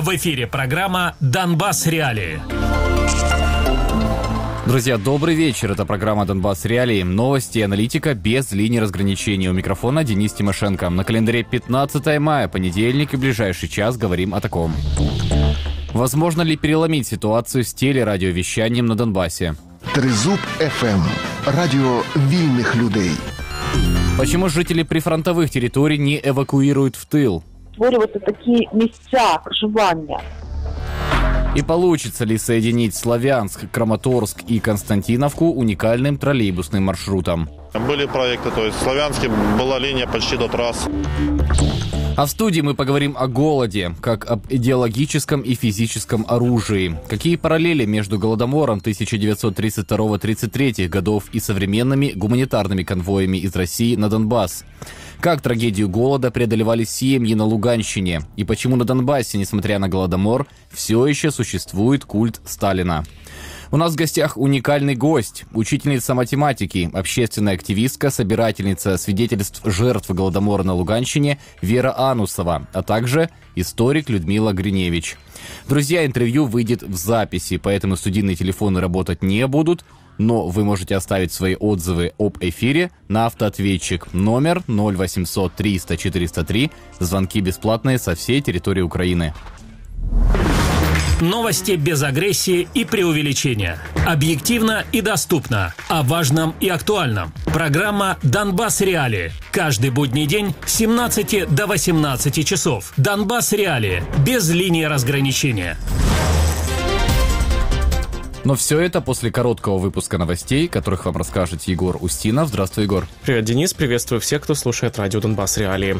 В эфире программа «Донбасс. Реалии». Друзья, добрый вечер. Это программа «Донбасс. Реалии». Новости и аналитика без линии разграничения. У микрофона Денис Тимошенко. На календаре 15 мая, понедельник, и ближайший час говорим о таком. Возможно ли переломить ситуацию с телерадиовещанием на Донбассе? Тризуб ФМ. Радио вільних людей. Почему жители прифронтовых территорий не эвакуируют в тыл? Створювати такі місця проживання. И получится ли соединить Славянск, Краматорск и Константиновку уникальным троллейбусным маршрутом? Были проекты, то есть в Славянске была линия почти до трасс. А в студии мы поговорим о голоде, как об идеологическом и физическом оружии. Какие параллели между Голодомором 1932-33 годов и современными гуманитарными конвоями из России на Донбасс? Как трагедию голода преодолевали семьи на Луганщине? И почему на Донбассе, несмотря на Голодомор, все еще существует культ Сталина? У нас в гостях уникальный гость, учительница математики, общественная активистка, собирательница свидетельств жертв Голодомора на Луганщине Вера Анусова, а также историк Людмила Гриневич. Друзья, интервью выйдет в записи, поэтому студийные телефоны работать не будут, но вы можете оставить свои отзывы об эфире на автоответчик номер 0800 300 403. Звонки бесплатные со всей территории Украины. Новости без агрессии и преувеличения. Объективно и доступно. О важном и актуальном. Программа «Донбасс. Реалии». Каждый будний день с 17 до 18 часов. «Донбасс. Реалии». Без линии разграничения. Но все это после короткого выпуска новостей, которых вам расскажет Егор Устинов. Здравствуй, Егор. Привет, Денис. Приветствую всех, кто слушает радио «Донбасс. Реалии».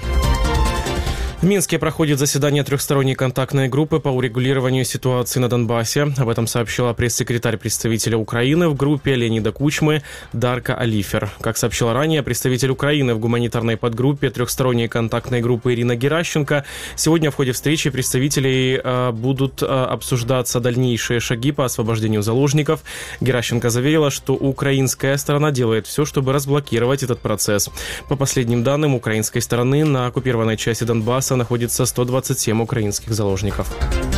В Минске проходит заседание трехсторонней контактной группы по урегулированию ситуации на Донбассе. Об этом сообщила пресс-секретарь представителя Украины в группе Леонида Кучмы Дарка Алифер. Как сообщила ранее представитель Украины в гуманитарной подгруппе трехсторонней контактной группы Ирина Геращенко, сегодня в ходе встречи представителей будут обсуждаться дальнейшие шаги по освобождению заложников. Геращенко заверила, что украинская сторона делает все, чтобы разблокировать этот процесс. По последним данным украинской стороны, на оккупированной части Донбасса находится 127 украинских заложников.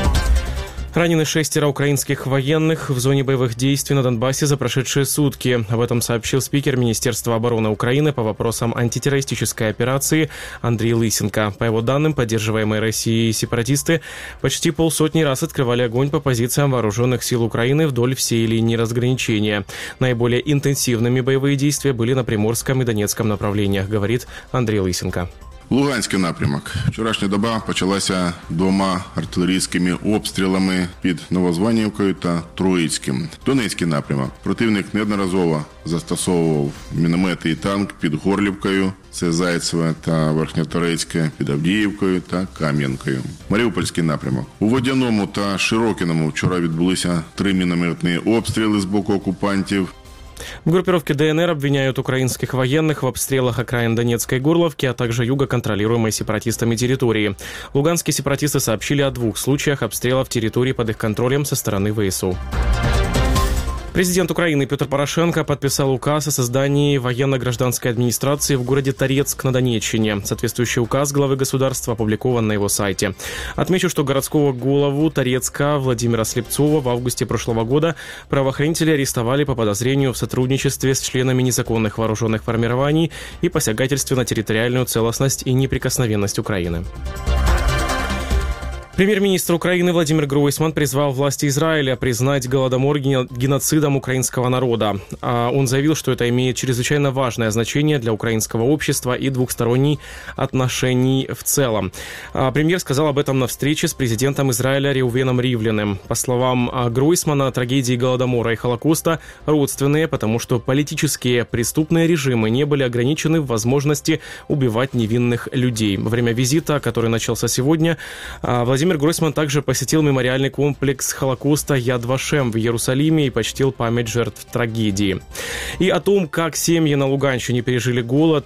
Ранены 6 украинских военных в зоне боевых действий на Донбассе за прошедшие сутки. Об этом сообщил спикер Министерства обороны Украины по вопросам антитеррористической операции Андрей Лысенко. По его данным, поддерживаемые Россией сепаратисты почти полсотни раз открывали огонь по позициям вооруженных сил Украины вдоль всей линии разграничения. Наиболее интенсивными боевые действия были на Приморском и Донецком направлениях, говорит Андрей Лысенко. Луганський напрямок. Вчорашня доба почалася 2 артилерійськими обстрілами під Новозванівкою та Троїцьким. Донецький напрямок. Противник неодноразово застосовував міномети і танк під Горлівкою, це Зайцеве та Верхньоторецьке, під Авдіївкою та Кам'янкою. Маріупольський напрямок. У Водяному та Широкиному вчора відбулися 3 мінометні обстріли з боку окупантів. В группировке ДНР обвиняют украинских военных в обстрелах окраин Донецкой Горловки, а также юго контролируемой сепаратистами территории. Луганские сепаратисты сообщили о 2 случаях обстрелов территории под их контролем со стороны ВСУ. Президент Украины Петр Порошенко подписал указ о создании военно-гражданской администрации в городе Торецк на Донеччине. Соответствующий указ главы государства опубликован на его сайте. Отмечу, что городского голову Торецка Владимира Слепцова в августе прошлого года правоохранители арестовали по подозрению в сотрудничестве с членами незаконных вооруженных формирований и посягательстве на территориальную целостность и неприкосновенность Украины. Премьер-министр Украины Владимир Гройсман призвал власти Израиля признать Голодомор геноцидом украинского народа. Он заявил, что это имеет чрезвычайно важное значение для украинского общества и двухсторонних отношений в целом. Премьер сказал об этом на встрече с президентом Израиля Реувеном Ривлиным. По словам Гройсмана, трагедии Голодомора и Холокоста родственные, потому что политические преступные режимы не были ограничены в возможности убивать невинных людей. Во время визита, который начался сегодня, Владимир Гройсман также посетил мемориальный комплекс Холокоста Яд Вашем в Иерусалиме и почтил память жертв трагедии. И о том, как семьи на Луганщине пережили голод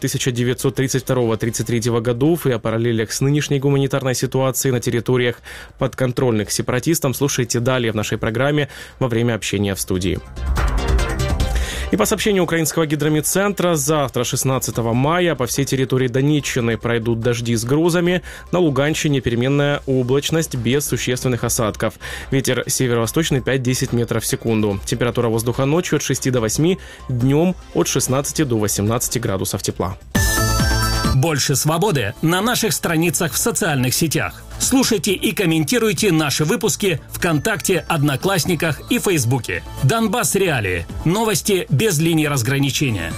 1932-33 годов и о параллелях с нынешней гуманитарной ситуацией на территориях подконтрольных сепаратистам, слушайте далее в нашей программе во время общения в студии. И по сообщению украинского гидрометцентра, завтра, 16 мая, по всей территории Донеччины пройдут дожди с грозами. На Луганщине переменная облачность без существенных осадков. Ветер северо-восточный 5-10 метров в секунду. Температура воздуха ночью от 6 до 8, днем от 16 до 18 градусов тепла. Больше свободы на наших страницах в социальных сетях. Слушайте и комментируйте наши выпуски ВКонтакте, Одноклассниках и Фейсбуке. Донбасс Реалии. Новости без линии разграничения.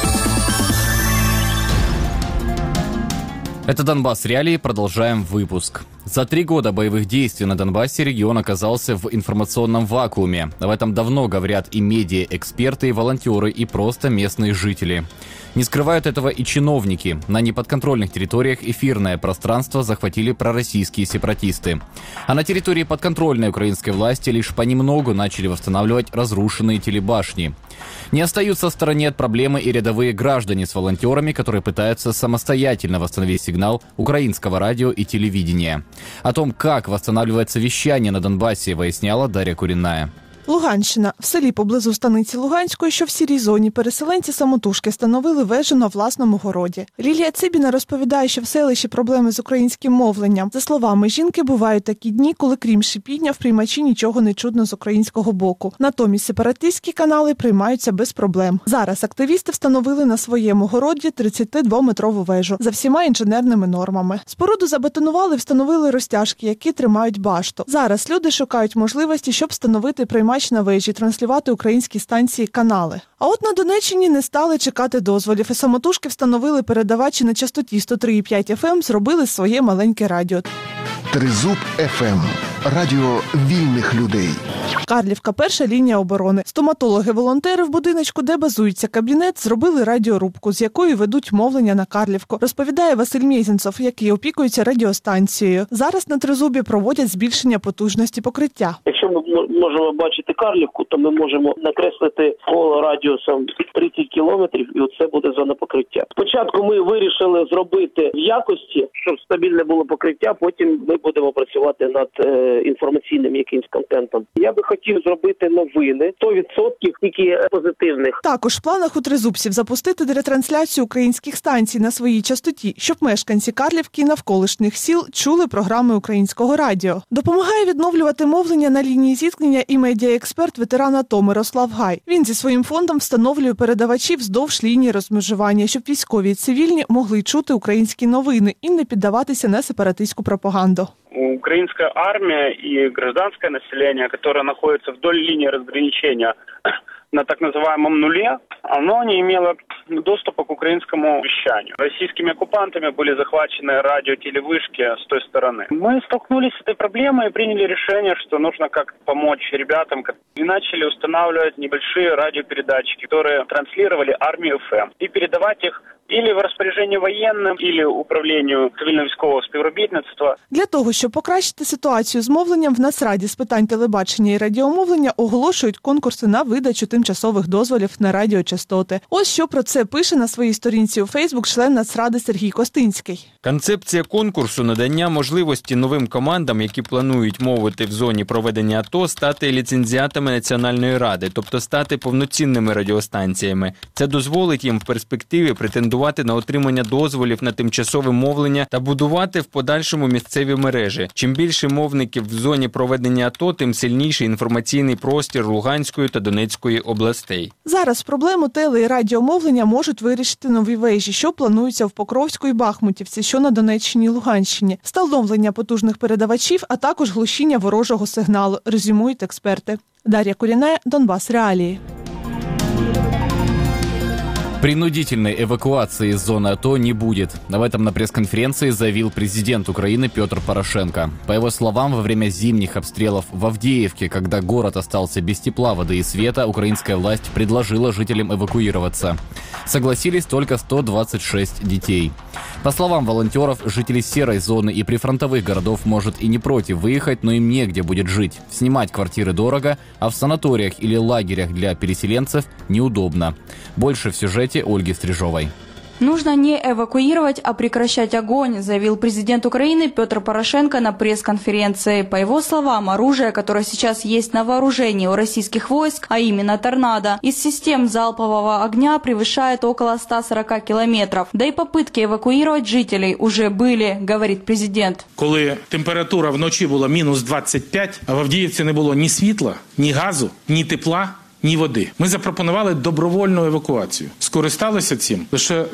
Это «Донбасс Реалии». Продолжаем выпуск. За 3 года боевых действий на Донбассе регион оказался в информационном вакууме. Об этом давно говорят и медиа-эксперты, и волонтеры, и просто местные жители. Не скрывают этого и чиновники. На неподконтрольных территориях эфирное пространство захватили пророссийские сепаратисты. А на территории подконтрольной украинской власти лишь понемногу начали восстанавливать разрушенные телебашни. Не остаются в стороне от проблемы и рядовые граждане с волонтерами, которые пытаются самостоятельно восстановить сигнал украинского радио и телевидения. О том, как восстанавливается вещание на Донбассе, выясняла Дар'я Курінная. Луганщина. В селі поблизу станиці Луганської, що в сірій зоні, переселенці самотужки встановили вежу на власному городі. Лілія Цибіна розповідає, що в селищі проблеми з українським мовленням. За словами жінки, бувають такі дні, коли крім шипіння в приймачі нічого не чутно з українського боку. Натомість сепаратистські канали приймаються без проблем. Зараз активісти встановили на своєму городі 32-метрову вежу за всіма інженерними нормами. Споруду забетонували, встановили розтяжки, які тримають башту. Зараз люди шукають можливості, щоб встановити приймач на вежі, транслювати українські станції, канали. А от на Донеччині не стали чекати дозволів і самотужки встановили передавачі на частоті 103,5 FM, зробили своє маленьке радіо. Тризуб ФМ. Радіо вільних людей. Карлівка – перша лінія оборони. Стоматологи-волонтери в будиночку, де базується кабінет, зробили радіорубку, з якої ведуть мовлення на Карлівку. Розповідає Василь Мєзінцов, який опікується радіостанцією. Зараз на Тризубі проводять збільшення потужності покриття. Якщо ми можемо бачити Карлівку, то ми можемо накреслити коло радіусом 30 кілометрів, і оце буде зона покриття. Спочатку ми вирішили зробити в якості, щоб стабільне було покриття, потім ми будемо працювати над інформаційним якимсь контентом. Я би хотів зробити новини, 100% тільки позитивних. Також в планах у тризубців запустити ретрансляцію українських станцій на своїй частоті, щоб мешканці Карлівки і навколишніх сіл чули програми українського радіо. Допомагає відновлювати мовлення на лінії зіткнення і медіаексперт ветеран АТО Мирослав Гай. Він зі своїм фондом встановлює передавачі вздовж лінії розмежування, щоб військові і цивільні могли чути українські новини і не піддаватися на сепаратистську пропаганду. Украинская армия и гражданское население, которое находится вдоль линии разграничения на так называемом нуле, оно не имело доступа к украинскому вещанию. Российскими оккупантами были захвачены радио-телевышки с той стороны. Мы столкнулись с этой проблемой и приняли решение, что нужно как-то помочь ребятам, и начали устанавливать небольшие радиопередатчики, которые транслировали армию ФМ, и передавать их или в розпорядженні воєнним, или управлінню цивільно-військового співробітництва. Для того, щоб покращити ситуацію з мовленням, в Нацраді з питань телебачення і радіомовлення оголошують конкурси на видачу тимчасових дозволів на радіочастоти. Ось що про це пише на своїй сторінці у Фейсбук член Нацради Сергій Костинський. Концепція конкурсу – надання можливості новим командам, які планують мовити в зоні проведення АТО, стати ліцензіатами Національної ради, тобто стати повноцінними радіостанціями. Це дозволить їм в перспективі претендувати на отримання дозволів на тимчасове мовлення та будувати в подальшому місцеві мережі. Чим більше мовників в зоні проведення АТО, тим сильніший інформаційний простір Луганської та Донецької областей. Зараз проблему теле- і радіомовлення можуть вирішити нові вежі, що плануються в Покровську і Бахмутівці, що на Донеччині і Луганщині. Встановлення потужних передавачів, а також глушіння ворожого сигналу, резюмують експерти. Дар'я Курінная, Донбасс Реалії. Принудительной эвакуации из зоны АТО не будет. Об этом на пресс-конференции заявил президент Украины Петр Порошенко. По его словам, во время зимних обстрелов в Авдеевке, когда город остался без тепла, воды и света, украинская власть предложила жителям эвакуироваться. Согласились только 126 детей. По словам волонтеров, жители серой зоны и прифронтовых городов, может, и не против выехать, но им негде будет жить. Снимать квартиры дорого, а в санаториях или лагерях для переселенцев неудобно. Больше в сюжете Ольги Стрижовой. Нужно не эвакуировать, а прекращать огонь, заявил президент Украины Петр Порошенко на пресс-конференции. По его словам, оружие, которое сейчас есть на вооружении у российских войск, а именно «Торнадо», из систем залпового огня превышает около 140 километров. Да и попытки эвакуировать жителей уже были, говорит президент. Коли температура вночі була мінус 25, а в Авдіївці не було ні світла, ні газу, ні тепла, ні води. Ми запропонували добровольну евакуацію. Скористалися цим лише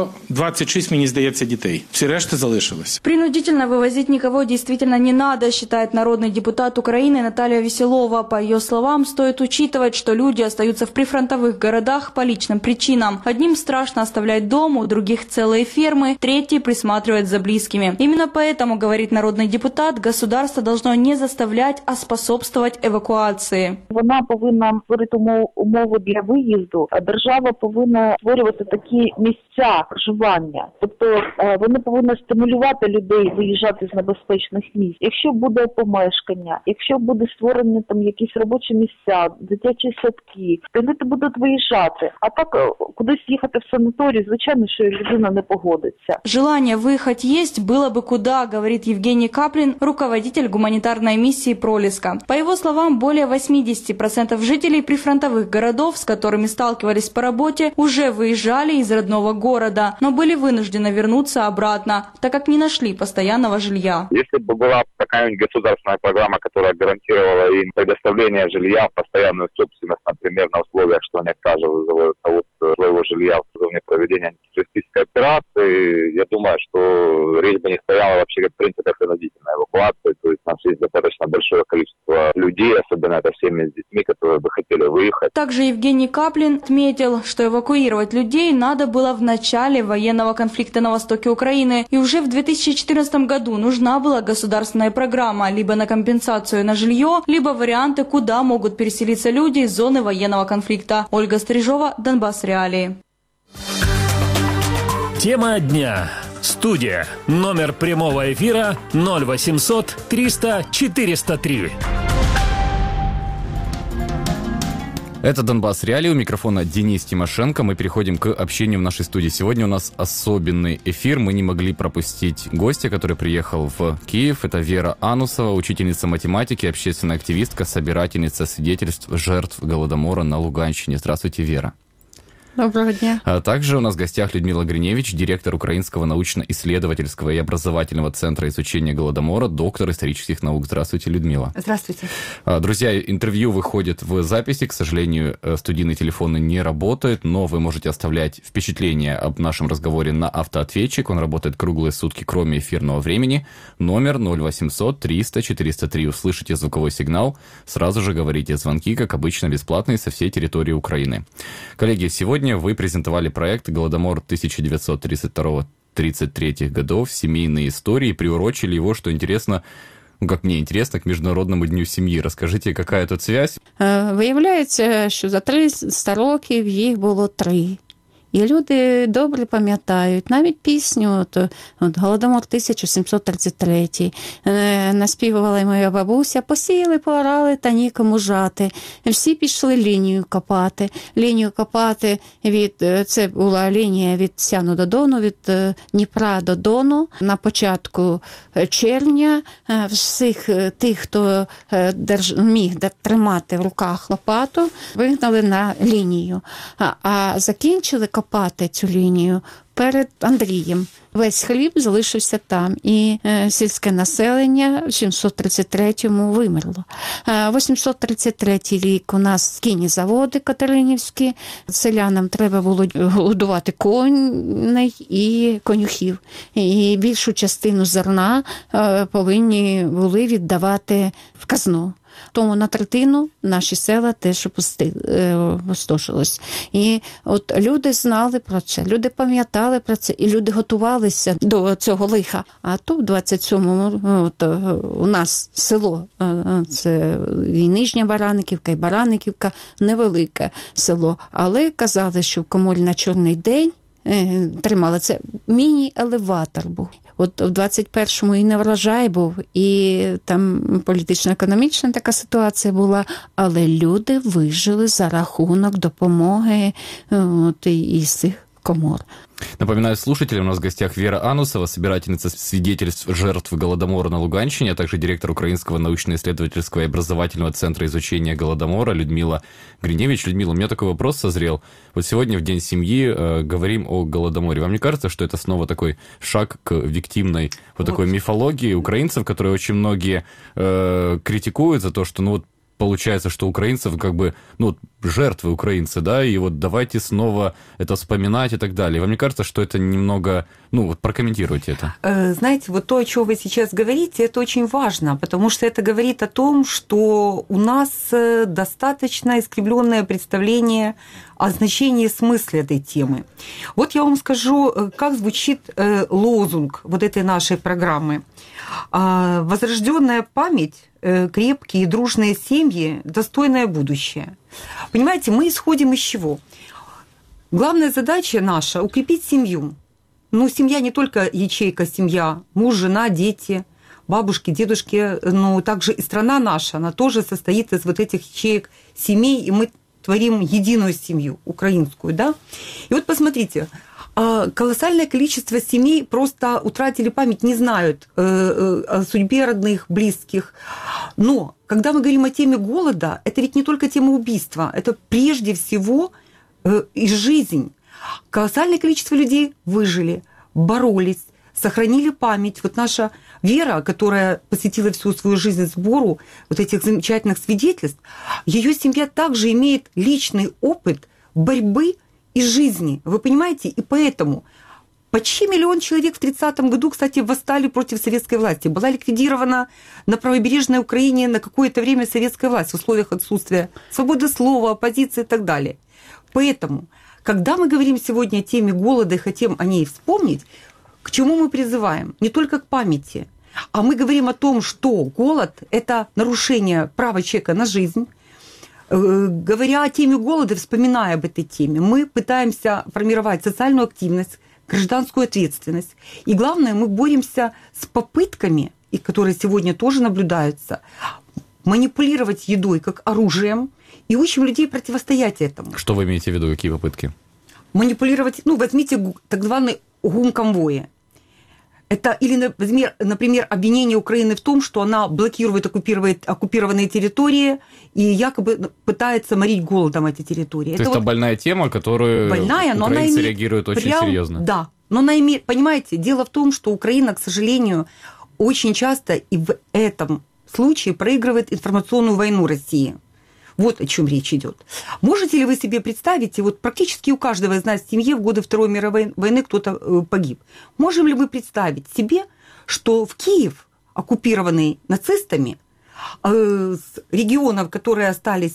126, мені здається, дітей. Всі решти залишились. Принудительно вывозить никого действительно не надо, считает народный депутат Украины Наталья Веселова. По ее словам, стоит учитывать, что люди остаются в прифронтовых городах по личным причинам. Одним страшно оставлять дом, у других целые фермы, третьи присматривают за близкими. Именно поэтому, говорит народный депутат, государство должно не заставлять, а способствовать эвакуации. Вона повинна створити умови для виїзду, а держава повинна створювати такі місця проживання. Тобто вони повинні стимулювати людей виїжджати з небезпечних місць. Якщо буде помешкання, якщо буде створені там якісь робочі місця, дитячі садки, то люди будуть виїжджати. А так кудись їхати в санаторій, звичайно, що людина не погодиться. Желание выехать есть, было бы куда, говорит Евгений Каплин, руководитель гуманитарной миссии «Пролеска». По его словам, более 80% жителей прифронтовых городов, с которыми сталкивались по работе, уже выезжали из родного города, но были вынуждены вернуться обратно, так как не нашли постоянного жилья. Если бы была какая-нибудь государственная программа, которая гарантировала им предоставление жилья в постоянную собственность, например, на условиях, что они отказываются от своего жилья в зоне проведения антитеррористической операции, я думаю, что речь бы не стояла вообще в принципе принудительной эвакуации. То есть у нас есть достаточно большое количество людей, особенно это семьи с детьми, которые бы хотели выехать. Также Евгений Каплин отметил, что эвакуировать людей надо было в начале военного конфликта на востоке Украины, и уже в 2014 году нужна была государственная программа либо на компенсацию на жилье, либо варианты, куда могут переселиться люди из зоны военного конфликта. Ольга Стрижова, Донбасс Реалии. Тема дня. Студия. Номер прямого эфира 0800 300 403. Это «Донбасс Реалии», у микрофона Денис Тимошенко. Мы переходим к общению в нашей студии. Сегодня у нас особенный эфир. Мы не могли пропустить гостя, который приехал в Киев. Это Вера Анусова, учительница математики, общественная активистка, собирательница свидетельств жертв Голодомора на Луганщине. Здравствуйте, Вера. Доброго дня. А также у нас в гостях Людмила Гриневич, директор Украинского научно-исследовательского и образовательного центра изучения Голодомора, доктор исторических наук. Здравствуйте, Людмила. Здравствуйте. Друзья, интервью выходит в записи. К сожалению, студийные телефоны не работают, но вы можете оставлять впечатление об нашем разговоре на автоответчик. Он работает круглые сутки, кроме эфирного времени. Номер 0800 300 403. Услышите звуковой сигнал, сразу же говорите. Звонки, как обычно, бесплатные со всей территории Украины. Коллеги, сегодня вы презентовали проект «Голодомор 1932-33 годов. Семейные истории», приурочили его, что интересно, как мне интересно, к Міжнародному дню сім'ї. Розкажіть, яка тут связь? Виявляється, що за 300 років їх було 3. І люди добре пам'ятають навіть пісню от «Голодомор 1733». Наспівувала моя бабуся: «Посіяли, поорали, та нікому жати». Всі пішли лінію копати. Лінію копати це була лінія від Сяну до Дону, від Дніпра до Дону. На початку червня всіх тих, хто міг тримати в руках лопату, вигнали на лінію. А закінчили копати цю лінію перед Андрієм. Весь хліб залишився там, і сільське населення в 733-му вимерло. 833 рік у нас кінні заводи катеринівські, селянам треба було годувати коней і конюхів. І більшу частину зерна повинні були віддавати в казну. Тому на третину наші села теж опустошились. І от люди знали про це, люди пам'ятали про це, і люди готувалися до цього лиха. А тут, в 27-му, у нас село, це і Нижня Бараниківка, і Бараниківка, невелике село. Але казали, що в Комоль на Чорний день тримали. Це міні-елеватор був. От в 21-му і не врожай був, і там політично-економічна така ситуація була, але люди вижили за рахунок допомоги і з цих комор. Напоминаю слушателям, у нас в гостях Вера Анусова, собирательница свидетельств жертв Голодомора на Луганщине, а также директор Украинского научно-исследовательского и образовательного центра изучения Голодомора Людмила Гриневич. Людмила, у меня такой вопрос созрел. Вот сегодня в День семьи говорим о Голодоморе. Вам не кажется, что это снова такой шаг к виктимной такой мифологии украинцев, которые очень многие критикуют за то, что получается, что украинцев жертвы украинцы, да, и вот давайте снова это вспоминать и так далее. Вам не кажется, что это немного... прокомментируйте это. Знаете, вот то, о чем вы сейчас говорите, это очень важно, потому что это говорит о том, что у нас достаточно искривленное представление о значении и смысле этой темы. Вот я вам скажу, как звучит лозунг вот этой нашей программы. «Возрожденная память, крепкие и дружные семьи, достойное будущее». Понимаете, мы исходим из чего? Главная задача наша – укрепить семью. Семья не только ячейка, семья, муж, жена, дети, бабушки, дедушки, но также и страна наша, она тоже состоит из вот этих ячеек семей, и мы творим единую семью, украинскую, да? И вот посмотрите, колоссальное количество семей просто утратили память, не знают о судьбе родных, близких. Но когда мы говорим о теме голода, это ведь не только тема убийства, это прежде всего и жизнь. Колоссальное количество людей выжили, боролись, сохранили память. Вот наша Вера, которая посвятила всю свою жизнь сбору вот этих замечательных свидетельств, ее семья также имеет личный опыт борьбы и жизни. Вы понимаете? И поэтому почти 1 миллион человек в 1930 году, кстати, восстали против советской власти. Была ликвидирована на правобережной Украине на какое-то время советская власть в условиях отсутствия свободы слова, оппозиции и так далее. Поэтому, когда мы говорим сегодня о теме голода и хотим о ней вспомнить, к чему мы призываем? Не только к памяти, а мы говорим о том, что голод – это нарушение права человека на жизнь. Говоря о теме голода, вспоминая об этой теме, мы пытаемся формировать социальную активность, гражданскую ответственность. И главное, мы боремся с попытками, и которые сегодня тоже наблюдаются, манипулировать едой как оружием, и учим людей противостоять этому. Что вы имеете в виду, какие попытки? Манипулировать, возьмите так званый гум-конвои. Это или, например, обвинение Украины в том, что она блокирует оккупированные территории и якобы пытается морить голодом эти территории. То есть это больная тема, которую украинцы реагируют очень серьезно. Да, но она имеет... Понимаете, дело в том, что Украина, к сожалению, очень часто и в этом случае проигрывает информационную войну России. Вот о чем речь идет. Можете ли вы себе представить, вот практически у каждого из нас в семье в годы Второй мировой войны кто-то погиб. Можем ли мы представить себе, что в Киев, оккупированный нацистами, с регионов, которые остались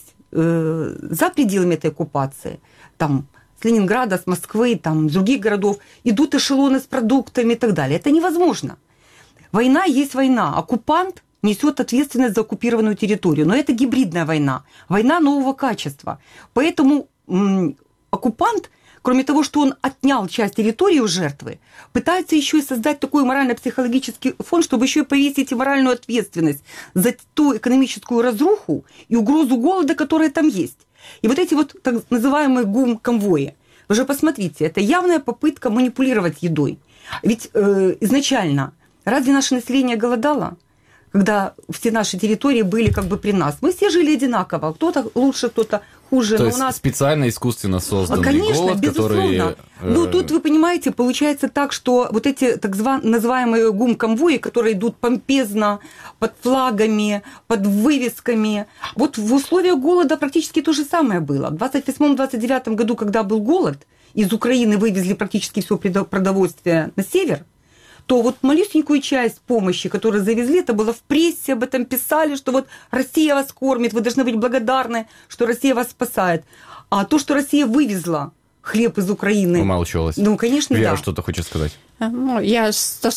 за пределами этой оккупации, там, с Ленинграда, с Москвы, там, с других городов, идут эшелоны с продуктами и так далее. Это невозможно. Война есть война. Оккупант несет ответственность за оккупированную территорию. Но это гибридная война, война нового качества. Поэтому оккупант, кроме того, что он отнял часть территории у жертвы, пытается еще и создать такой морально-психологический фон, чтобы еще и повесить и моральную ответственность за ту экономическую разруху и угрозу голода, которая там есть. И вот эти вот так называемые гум-конвои. Вы же посмотрите, это явная попытка манипулировать едой. Ведь изначально разве наше население голодало? Когда все наши территории были как бы при нас. Мы все жили одинаково. Кто-то лучше, кто-то хуже. То есть специально, искусственно созданный голод, безусловно. который... Тут, вы понимаете, получается так, что вот эти так называемые гум-конвои, которые идут помпезно, под флагами, под вывесками, вот в условиях голода практически то же самое было. В 28-29 году, когда был голод, из Украины вывезли практически все продовольствие на север, то вот малюсенькую часть помощи, которую завезли, это было в прессе, об этом писали, что вот Россия вас кормит, вы должны быть благодарны, что Россия вас спасает. А то, что Россия вивезла хліб із України. Умалчувалась. Ну, звісно, Віра, да. що ти хочеш сказати? Я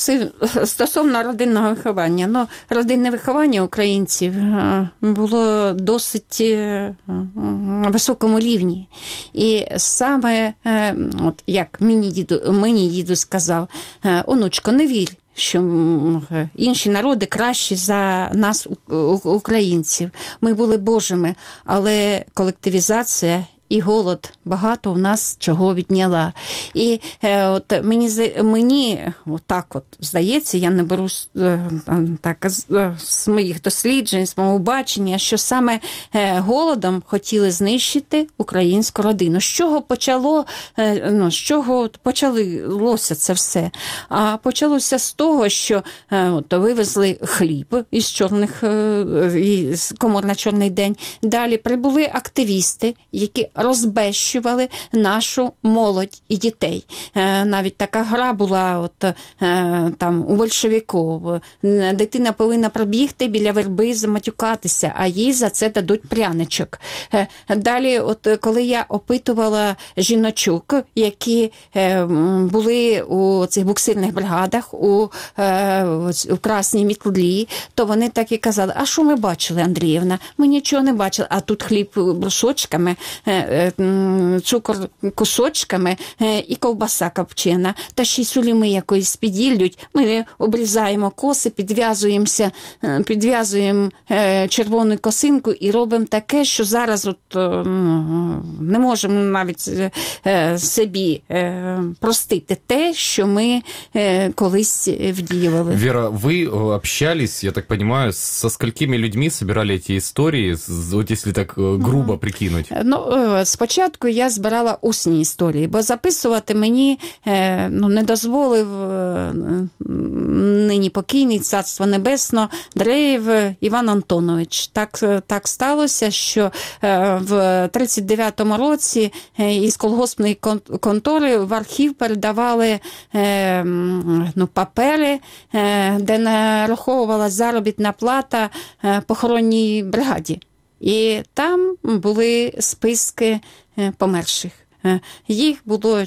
стосовно родинного виховання. Ну, родинне виховання українців було досить на високому рівні. І саме, от як мені діду сказав, онучко, не вір, що інші народи кращі за нас, українців. Ми були Божими, але колективізація і голод багато у нас чого відняла. І от мені отак от здається, я не беру так з моїх досліджень, з мого бачення, що саме голодом хотіли знищити українську родину. З чого почалося це все? А почалося з того, що вивезли хліб із комор на чорний день. Далі прибули активісти, які розбещували нашу молодь і дітей. Навіть така гра була там у большевиків. Дитина повинна пробігти біля верби, заматюкатися, а їй за це дадуть пряничок. Далі, коли я опитувала жіночок, які були у цих буксирних бригадах, у Красній Мітлі, то вони так і казали: а що ми бачили, Андріївна? Ми нічого не бачили. А тут хліб брусочками, цукор кусочками і ковбаса копчена. Та ще й суліми якоїсь піділлють. Ми обрізаємо коси, підв'язуємо червону косинку і робимо таке, що зараз не можемо навіть собі простити те, що ми колись вдіювали. Вера, вы общались, я так понимаю, со сколькими людьми собирали эти истории, вот если так грубо прикинуть? Спочатку я збирала усні історії, бо записувати мені не дозволив нині покійний, царство небесно, Дрейв Іван Антонович. Так сталося, що в 39-му році із колгоспної контори в архів передавали папери, де нараховувалася заробітна плата похоронній бригаді. І там були списки померших. Їх було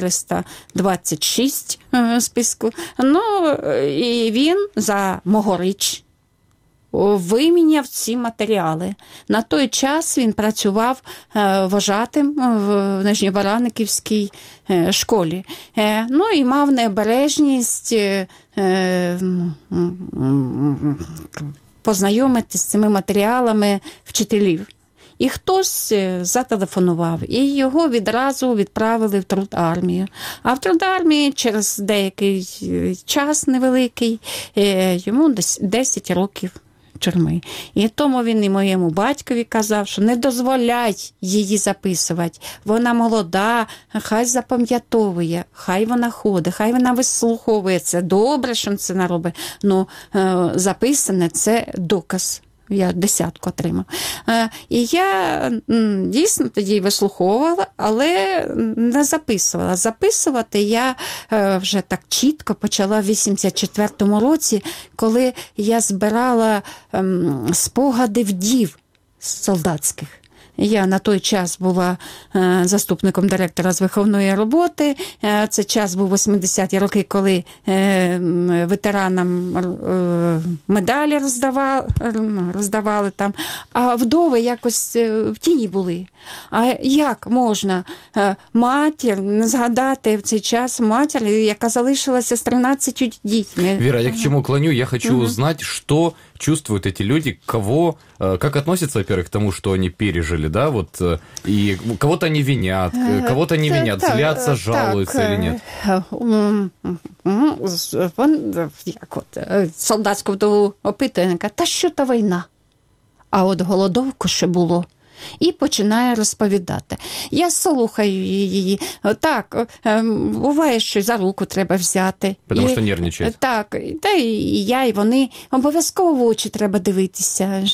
426 списку. І він за могоріч виміняв ці матеріали. На той час він працював вожатим в Нижньобараниківській школі. І мав необережність познайомитися з цими матеріалами вчителів. І хтось зателефонував, і його відразу відправили в Трудармію. А в Трудармії через деякий час невеликий йому 10 років тюрми. І тому він і моєму батькові казав, що не дозволяй її записувати. Вона молода, хай запам'ятовує, хай вона ходить, хай вона вислуховує. Це добре, що це не робить. Записане – це доказ. Я 10 отримав. І я дійсно тоді вислуховувала, але не записувала. Записувати я вже так чітко почала в 84-му році, коли я збирала спогади вдів солдатських. Я на той час була заступником директора з виховної роботи. Це час був 80-ті роки, коли ветеранам медалі роздавали там, а вдови якось в тіні були. А як можна матір не згадати в цей час матір, яка залишилася з 13 дітьми? Вера, я к чему клоню? Я хочу узнать, что чувствуют эти люди, как относятся, во-первых, к тому, что они пережили, да, вот, и кого-то они винят, кого-то не винят, злятся, жалуются или нет? Солдатську вдову опитує, та що та війна? А от голодовку ще було. І починає розповідати. Я слухаю її. Так, буває, що за руку треба взяти. Тому що нервничають. Так, та і я, і вони. Обов'язково в очі треба дивитися.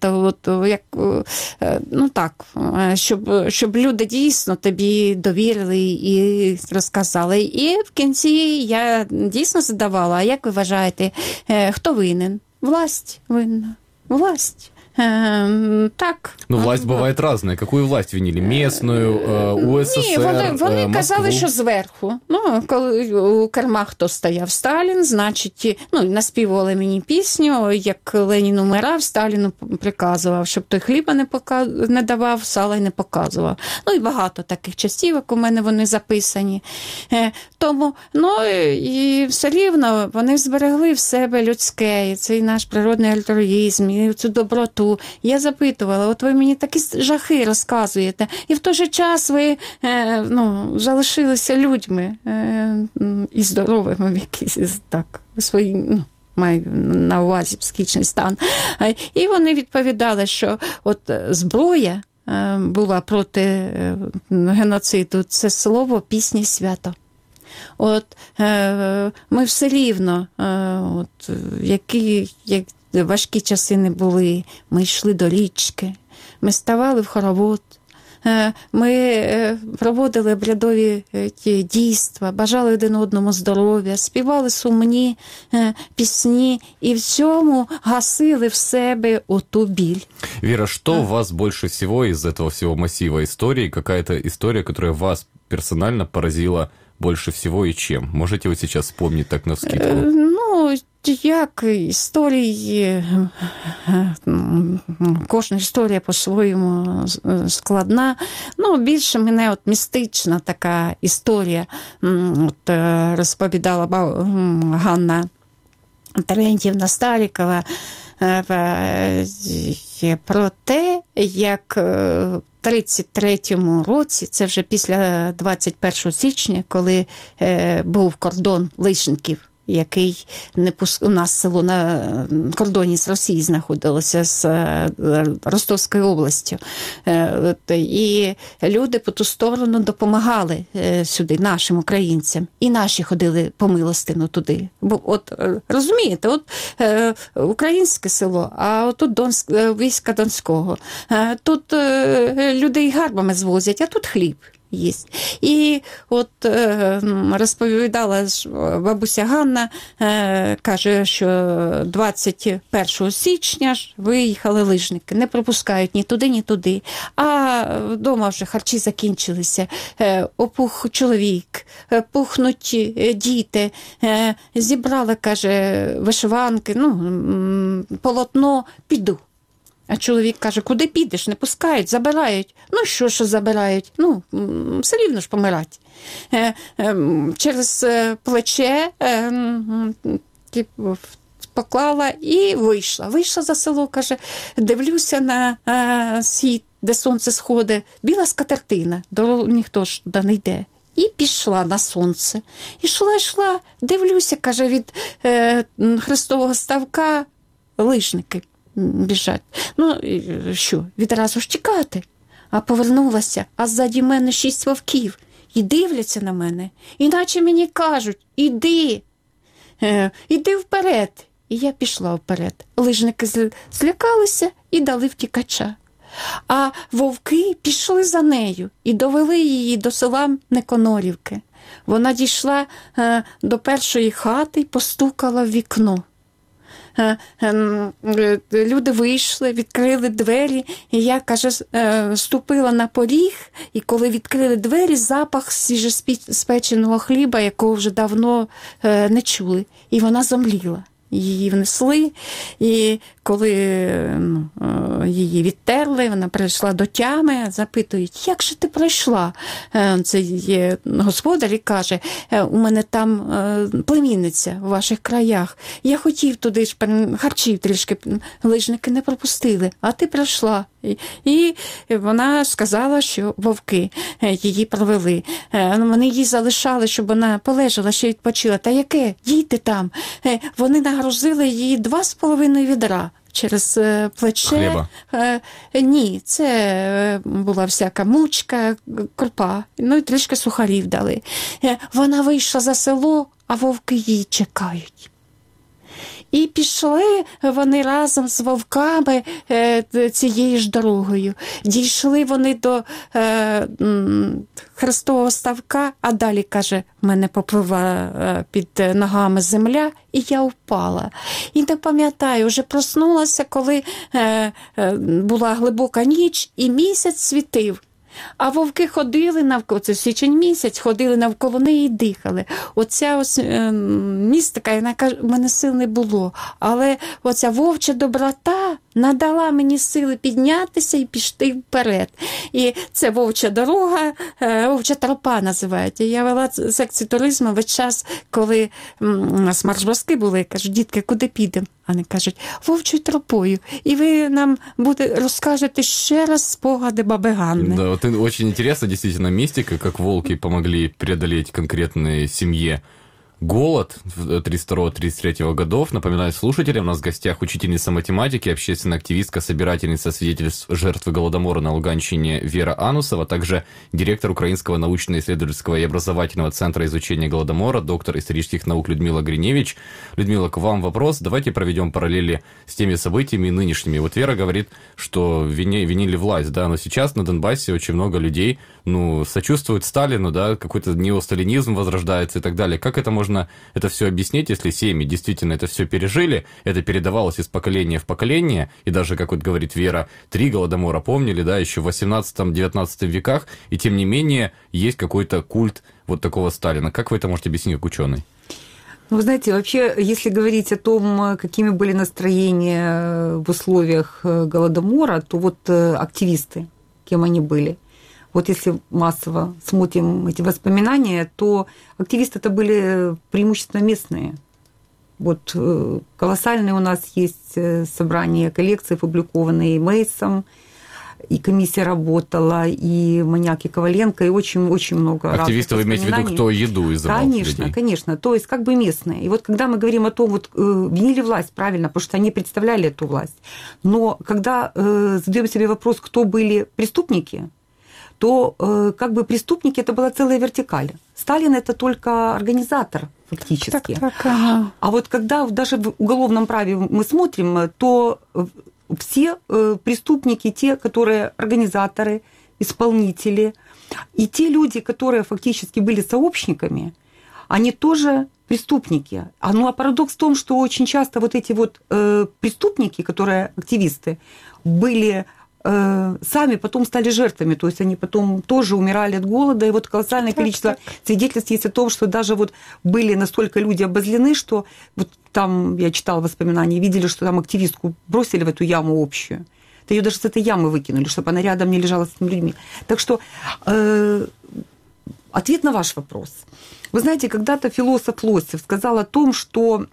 Щоб люди дійсно тобі довірили і розказали. І в кінці я дійсно задавала, а як ви вважаєте, хто винен? Власть винна. Власть. Так. Власть бывает разная. Какую власть винили? Местную, УССР, Ні, вони казали, що зверху. Коли у керма хто стояв? Сталін, значить, наспівували мені пісню, як Ленін умирав, Сталіну приказував, щоб той хліба не давав, сала й не показував. І багато таких частівок у мене вони записані. Тому, і все рівно вони зберегли в себе людське, і цей наш природний альтруїзм, і цю доброту, суду. Я запитувала, от ви мені такі жахи розказуєте, і в той же час ви залишилися людьми і здоровими в якийсь так, свої, маю на увазі психічний стан. І вони відповідали, що от зброя була проти геноциду, це слово, пісні, свято. От ми все рівно, які важкі часи не були, ми йшли до річки, ми ставали в хоровод, ми проводили обрядові дійства, бажали один одному здоров'я, співали сумні пісні і в цьому гасили в себе оту біль. Вера, что вас больше всего из этого всего массива историй, какая-то история, которая вас персонально поразила больше всего и чем? Можете вы сейчас вспомнить так навскидку? Як історії, кожна історія по-своєму складна. Більше мене містична така історія. Розповідала Ганна Терентьєвна Старікова про те, як в 33-му році, це вже після 21 січня, коли був кордон Лишників, який у нас село на кордоні з Росією знаходилося, з Ростовською областю. І люди по ту сторону допомагали сюди, нашим українцям. І наші ходили по милостину туди. Бо розумієте, українське село, а тут війська Донського. Тут людей гарбами звозять, а тут хліб єсть. І розповідала бабуся Ганна, каже, що 21 січня ж виїхали лижники, не пропускають ні туди, ні туди. А вдома вже харчі закінчилися, опух чоловік, пухнуть діти, зібрала, каже, вишиванки, полотно, піду. А чоловік каже, куди підеш? Не пускають, забирають. Що забирають? Все рівно ж помирать. Через плече поклала і вийшла. Вийшла за село, каже, дивлюся на схід, де сонце сходить. Біла скатертина, ніхто ж туди не йде. І пішла на сонце. Йшла, дивлюся, каже, від Христового ставка лижники біжать. Відразу ж тікати. А повернулася, а ззаді мене 6 вовків. І дивляться на мене. Іначе мені кажуть, іди вперед. І я пішла вперед. Лижники злякалися і дали втікача. А вовки пішли за нею і довели її до села Неконорівки. Вона дійшла до першої хати і постукала в вікно. Люди вийшли, відкрили двері, і я, каже, ступила на поріг, і коли відкрили двері, запах свіжоспеченого хліба, якого вже давно не чули, і вона зомліла. Її внесли, і коли її відтерли, вона прийшла до тями, запитують, як же ти пройшла? Це є господар і каже, у мене там племінниця у ваших краях. Я хотів туди ж харчів трішки, лижники не пропустили, а ти прийшла. І вона сказала, що вовки її провели. Вони її залишали, щоб вона полежала, ще відпочила. Та яке? Діти там. Вони нагрузили її 2,5 відра через плече. Хліба? Ні, це була всяка мучка, крупа. І трішки сухарів дали. Вона вийшла за село, а вовки її чекають. І пішли вони разом з вовками цією ж дорогою. Дійшли вони до Христового ставка, а далі, каже, в мене попливла під ногами земля, і я впала. І не пам'ятаю, вже проснулася, коли була глибока ніч, і місяць світив. А вовки ходили навколо, це січень місяць, ходили навколо неї і дихали. Оця містика, вона каже, в мене сил не було. Але оця вовча доброта надала мені сили піднятися і пішти вперед. І це вовча дорога, вовча тропа називають. Я вела секцію туризму весь час, коли у нас марш-броски були, кажуть, дітки, куди підемо? Вони кажуть, вовчою тропою. І ви нам розкажете ще раз спогади баби Ганни. Да, вот очень интересно, действительно, мистика, как волки помогли преодолеть конкретной семье голод 32-33 годов. Напоминаю слушателям, у нас в гостях учительница математики, общественная активистка, собирательница свидетельств жертвы Голодомора на Луганщине Вера Анусова, также директор Украинского научно-исследовательского и образовательного центра изучения Голодомора, доктор исторических наук Людмила Гриневич. Людмила, к вам вопрос. Давайте проведем параллели с теми событиями нынешними. Вот Вера говорит, что винили власть, да, но сейчас на Донбассе очень много людей, сочувствуют Сталину, да, какой-то неосталинизм возрождается и так далее. Как это можно это все объяснить, если семьи действительно это все пережили, это передавалось из поколения в поколение, и даже, как вот говорит Вера, 3 голодомора помнили, да, еще в 18-19 веках, и тем не менее есть какой-то культ вот такого Сталина. Как вы это можете объяснить как ученый? Вы знаете, вообще, если говорить о том, какими были настроения в условиях Голодомора, то вот активисты, кем они были. Вот если массово смотрим эти воспоминания, то активисты это были преимущественно местные. Вот колоссальные у нас есть собрания коллекций, опубликованные Мейсом, и комиссия работала, и Маньяк, и Коваленко, и очень-очень много активисты, вы имеете в виду, кто еду изымал? Конечно, конечно, то есть как бы местные. И вот когда мы говорим о том, вот винили власть, правильно, потому что они представляли эту власть, но когда задаем себе вопрос, кто были преступники, то как бы преступники – это была целая вертикаль. Сталин – это только организатор фактически. А вот когда даже в уголовном праве мы смотрим, то все преступники, те, которые организаторы, исполнители, и те люди, которые фактически были сообщниками, они тоже преступники. А парадокс в том, что очень часто вот эти вот преступники, которые активисты, были сами потом стали жертвами, то есть они потом тоже умирали от голода, и вот колоссальное количество свидетельств есть о том, что даже вот были настолько люди обозлены, что вот там, я читала воспоминания, видели, что там активистку бросили в эту яму общую, ее даже с этой ямы выкинули, чтобы она рядом не лежала с этими людьми. Так что ответ на ваш вопрос. Вы знаете, когда-то философ Лосев сказал о том, что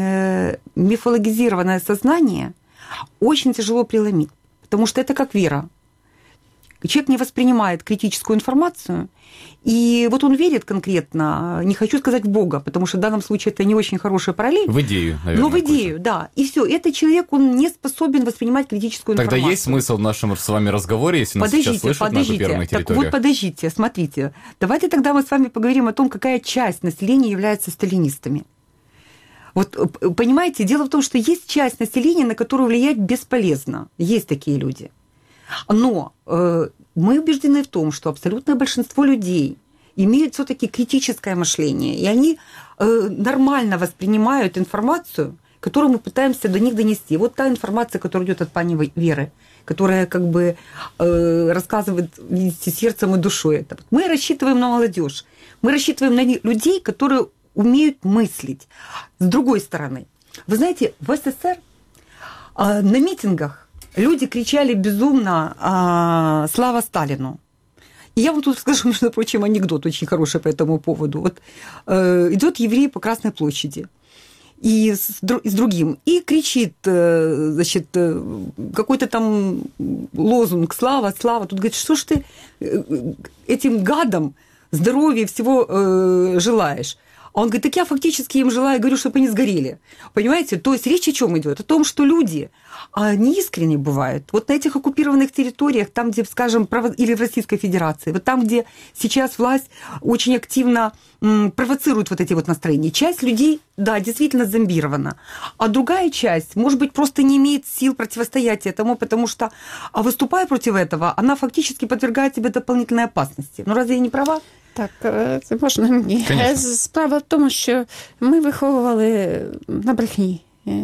мифологизированное сознание очень тяжело преломить. Потому что это как вера. Человек не воспринимает критическую информацию, и вот он верит конкретно, не хочу сказать в Бога, потому что в данном случае это не очень хорошая параллель. В идею, наверное. Но в идею, да. И все. Этот человек, он не способен воспринимать критическую информацию. Тогда есть смысл в нашем с вами разговоре, если нас сейчас слышат на оккупированных территориях? Так вот, подождите, смотрите. Давайте тогда мы с вами поговорим о том, какая часть населения является сталинистами. Вот, понимаете, дело в том, что есть часть населения, на которую влиять бесполезно. Есть такие люди. Но мы убеждены в том, что абсолютное большинство людей имеют все-таки критическое мышление, и они нормально воспринимают информацию, которую мы пытаемся до них донести. Вот та информация, которая идет от пани Веры, которая как бы рассказывает, видите, сердцем и душой это. Мы рассчитываем на молодежь, мы рассчитываем на людей, которые умеют мыслить. С другой стороны, вы знаете, в СССР на митингах люди кричали безумно «Слава Сталину!». И я вам тут скажу, между прочим, анекдот очень хороший по этому поводу. Вот идет еврей по Красной площади и с другим, и кричит, значит, какой-то там лозунг «Слава, слава!». Тут говорит, что ж ты этим гадам здоровья всего желаешь? А он говорит, так я фактически им желаю, говорю, чтобы они сгорели. Понимаете? То есть речь о чем идет? О том, что люди неискренне бывают. Вот на этих оккупированных территориях, там, где, скажем, или в Российской Федерации, вот там, где сейчас власть очень активно провоцирует вот эти вот настроения. Часть людей, да, действительно зомбирована. А другая часть, может быть, просто не имеет сил противостоять этому, потому что, выступая против этого, она фактически подвергает себе дополнительной опасности. Ну, разве я не права? Так, це можна мені. Справа в тому, що ми виховували на брехні.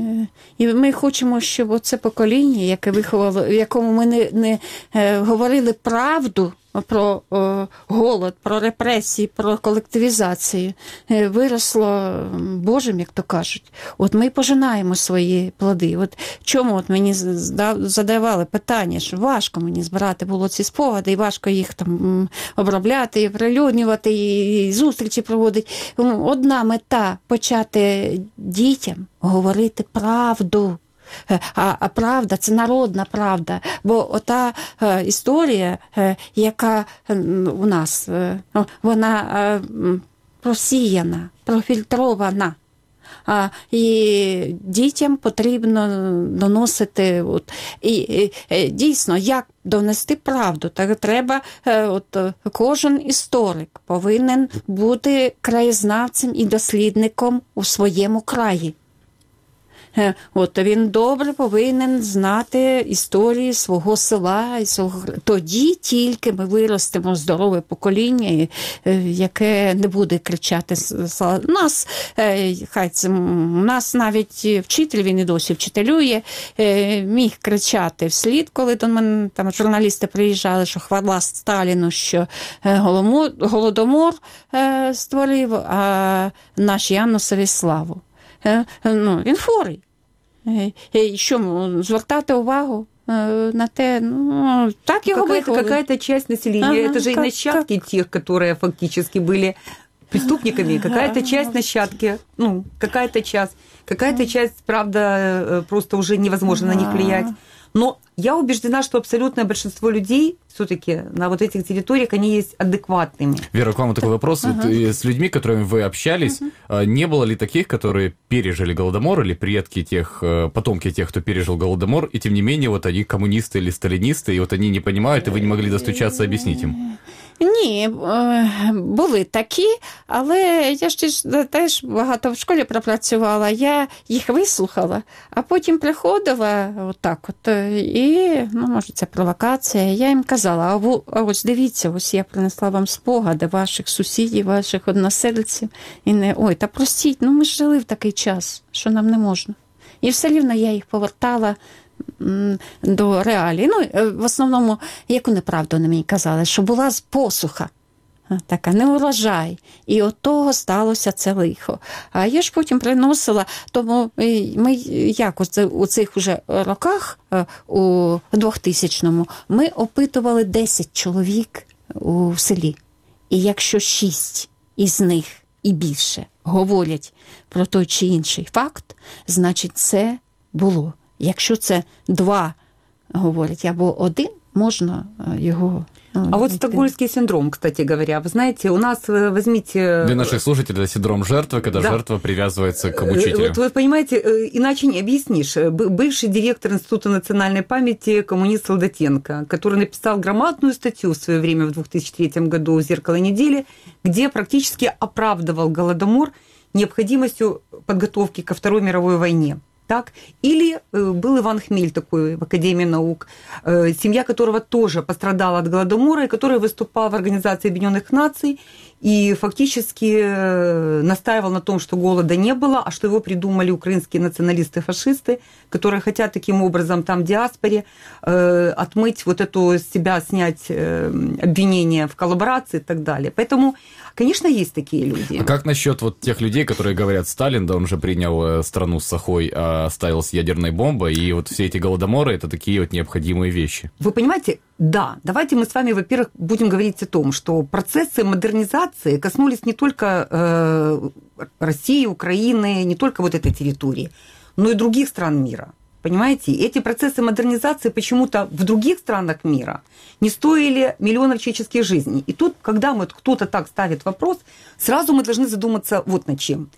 І ми хочемо, щоб оце покоління, яке виховало, в якому ми не говорили правду, про голод, про репресії, про колективізацію виросло Божим, як то кажуть. От ми пожинаємо свої плоди. От чому от мені задавали питання, що важко мені збирати було ці спогади, і важко їх там обробляти, і прилюднювати, і зустрічі проводити. Одна мета – почати дітям говорити правду. А правда – це народна правда. Бо ота історія, яка у нас, вона просіяна, профільтрована. І дітям потрібно доносити. І дійсно, як донести правду? Так треба, кожен історик повинен бути краєзнавцем і дослідником у своєму краї. Він добре повинен знати історії свого села. Тоді тільки ми виростемо здорове покоління, яке не буде кричати. Нас навіть вчитель, він і досі вчителює, міг кричати вслід, коли до мене там журналісти приїжджали, що хвала Сталіну, що Голодомор створив, а наш Янусові славу. Він хворий. І що, звертати увагу на те, так його виховали. Какая-то часть населения, это же и нащадки тех, которые фактически были преступниками, какая-то часть нащадки, какая-то часть, правда, просто уже невозможно на них влиять. Но я убеждена, что абсолютное большинство людей все-таки на вот этих территориях, они есть адекватными. Вера, к вам такой вопрос. С людьми, с которыми вы общались, не было ли таких, которые пережили Голодомор, или предки тех, потомки тех, кто пережил Голодомор, и тем не менее вот они коммунисты или сталинисты, и вот они не понимают, и вы не могли достучаться, объяснить им? Ні, були такі, але я ж теж багато в школі пропрацювала, я їх вислухала, а потім приходила отак і, може, це провокація, я їм казала, а ось дивіться, ось я принесла вам спогади ваших сусідів, ваших односельців, і та простіть, ми ж жили в такий час, що нам не можна. І все рівно я їх повертала до реалій. В основному, яку неправду вони мені казали, що була посуха, така, не урожай. І от того сталося це лихо. А я ж потім приносила, тому ми якось у цих уже роках, у 2000-му, ми опитували 10 чоловік у селі. І якщо 6 із них і більше говорять про той чи інший факт, значить це було. Якщо це 2 говорять, або 1, можно его... А вот стокгольмский синдром, кстати говоря, вы знаете, у нас, возьмите... Для наших слушателей это синдром жертвы, когда жертва привязывается к мучителю. Вот вы понимаете, иначе не объяснишь. Бывший директор Института национальной памяти коммунист Солдатенко, который написал громадную статью в свое время в 2003 году в «Зеркало недели», где практически оправдывал Голодомор необходимостью подготовки ко Второй мировой войне. Так? Или был Иван Хмель такой в Академии наук, семья которого тоже пострадала от Голодомора, и который выступал в Организации Объединенных Наций и фактически настаивал на том, что голода не было, а что его придумали украинские националисты-фашисты, которые хотят таким образом там в диаспоре отмыть вот эту с себя, снять обвинения в коллаборации и так далее. Поэтому, конечно, есть такие люди. А как насчет вот тех людей, которые говорят, Сталин, да, он же принял страну с сахой, а оставил с ядерной бомбой, и вот все эти голодоморы – это такие вот необходимые вещи? Вы понимаете, да, давайте мы с вами, во-первых, будем говорить о том, что процессы модернизации коснулись не только России, Украины, не только вот этой территории, но и других стран мира. Понимаете, эти процессы модернизации почему-то в других странах мира не стоили миллионов человеческих жизней. И тут, когда кто-то так ставит вопрос, сразу мы должны задуматься вот над чем.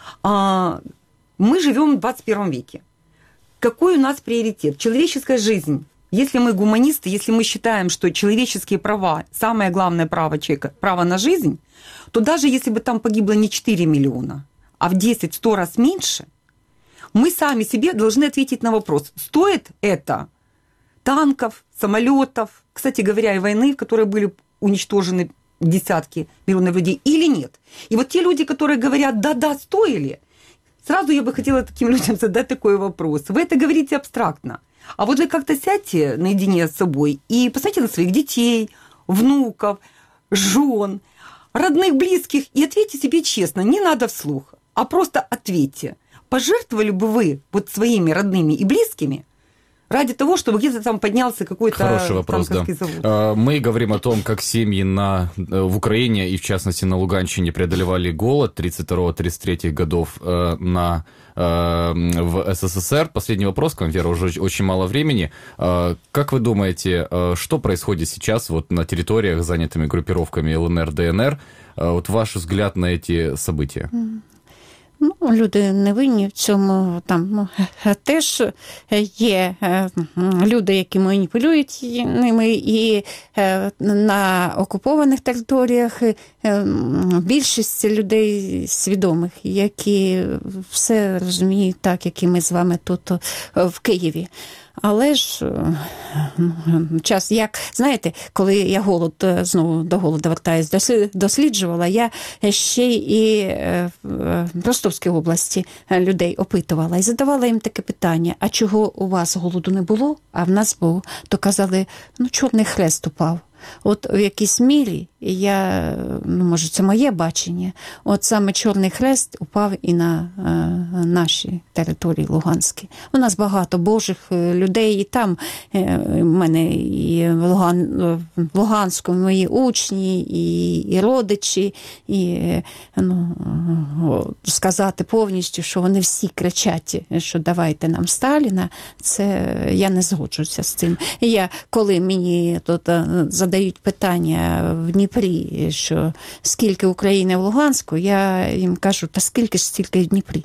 Мы живем в 21 веке. Какой у нас приоритет? Человеческая жизнь. Если мы гуманисты, если мы считаем, что человеческие права, самое главное право человека, право на жизнь, то даже если бы там погибло не 4 миллиона, а в 10-100 раз меньше, мы сами себе должны ответить на вопрос, стоит это танков, самолетов, кстати говоря, и войны, в которой были уничтожены десятки миллионов людей, или нет. И вот те люди, которые говорят, да-да, стоили, сразу я бы хотела таким людям задать такой вопрос. Вы это говорите абстрактно. А вот вы как-то сядьте наедине с собой и посмотрите на своих детей, внуков, жен, родных, близких, и ответьте себе честно, не надо вслух, а просто ответьте. Пожертвовали бы вы вот своими родными и близкими ради того, чтобы где-то там поднялся какой-то танковский завод? Мы говорим о том, как семьи в Украине и, в частности, на Луганщине преодолевали голод 32-33 годов в СССР. Последний вопрос к вам, Вера, уже очень мало времени. Как вы думаете, что происходит сейчас вот на территориях, занятыми группировками ЛНР, ДНР? Вот ваш взгляд на эти события. Люди не винні в цьому. Там теж є люди, які маніпулюють ними, і на окупованих територіях більшість людей свідомих, які все розуміють так, як і ми з вами тут в Києві. Але ж час, як, знаєте, коли я знову до голоду вертаюсь, досліджувала, я ще і в Ростовській області людей опитувала і задавала їм таке питання, а чого у вас голоду не було, а в нас був? То казали, Чорний Хрест упав. От в якійсь мірі, може це моє бачення, от саме Чорний Хрест упав і на наші території Луганські. У нас багато божих людей, і там в мене і в Луганську мої учні, і родичі, і сказати повністю, що вони всі кричать, що давайте нам Сталіна, це я не згоджуся з цим. Коли мені тут задають питання в Дніпрі, що скільки України в Луганську, я їм кажу, та скільки ж стільки в Дніпрі.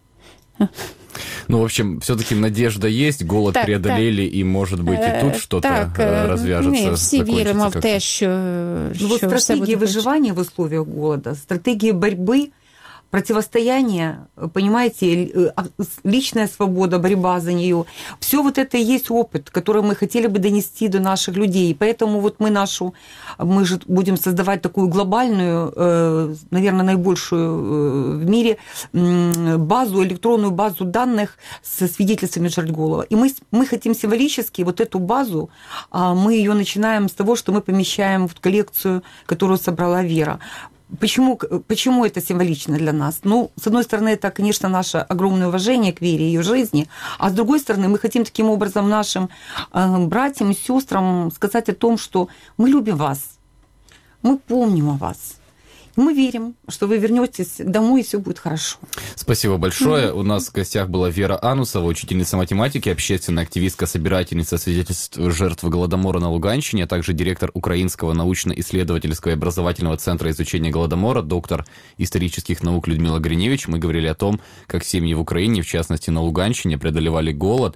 В общем, все-таки надежда есть, голод преодолели, и, может быть, и тут что-то развяжется. Всі віримо в те, що стратегия выживания в условиях голода, стратегия борьбы, противостояние, понимаете, личная свобода, борьба за нее. Все вот это и есть опыт, который мы хотели бы донести до наших людей. Поэтому вот мы же будем создавать такую глобальную, наверное, наибольшую в мире электронную базу данных со свидетельствами жертв голода. И мы хотим символически вот эту базу, мы ее начинаем с того, что мы помещаем в коллекцию, которую собрала Вера. Почему это символично для нас? С одной стороны, это, конечно, наше огромное уважение к Вере и ее жизни, а с другой стороны, мы хотим таким образом нашим братьям и сестрам сказать о том, что мы любим вас, мы помним о вас. Мы верим, что вы вернетесь домой, и все будет хорошо. Спасибо большое. У нас в гостях была Вера Анусова, учительница математики, общественная активистка, собирательница свидетельств жертв Голодомора на Луганщине, а также директор Украинского научно-исследовательского и образовательного центра изучения Голодомора, доктор исторических наук Людмила Гриневич. Мы говорили о том, как семьи в Украине, в частности на Луганщине, преодолевали голод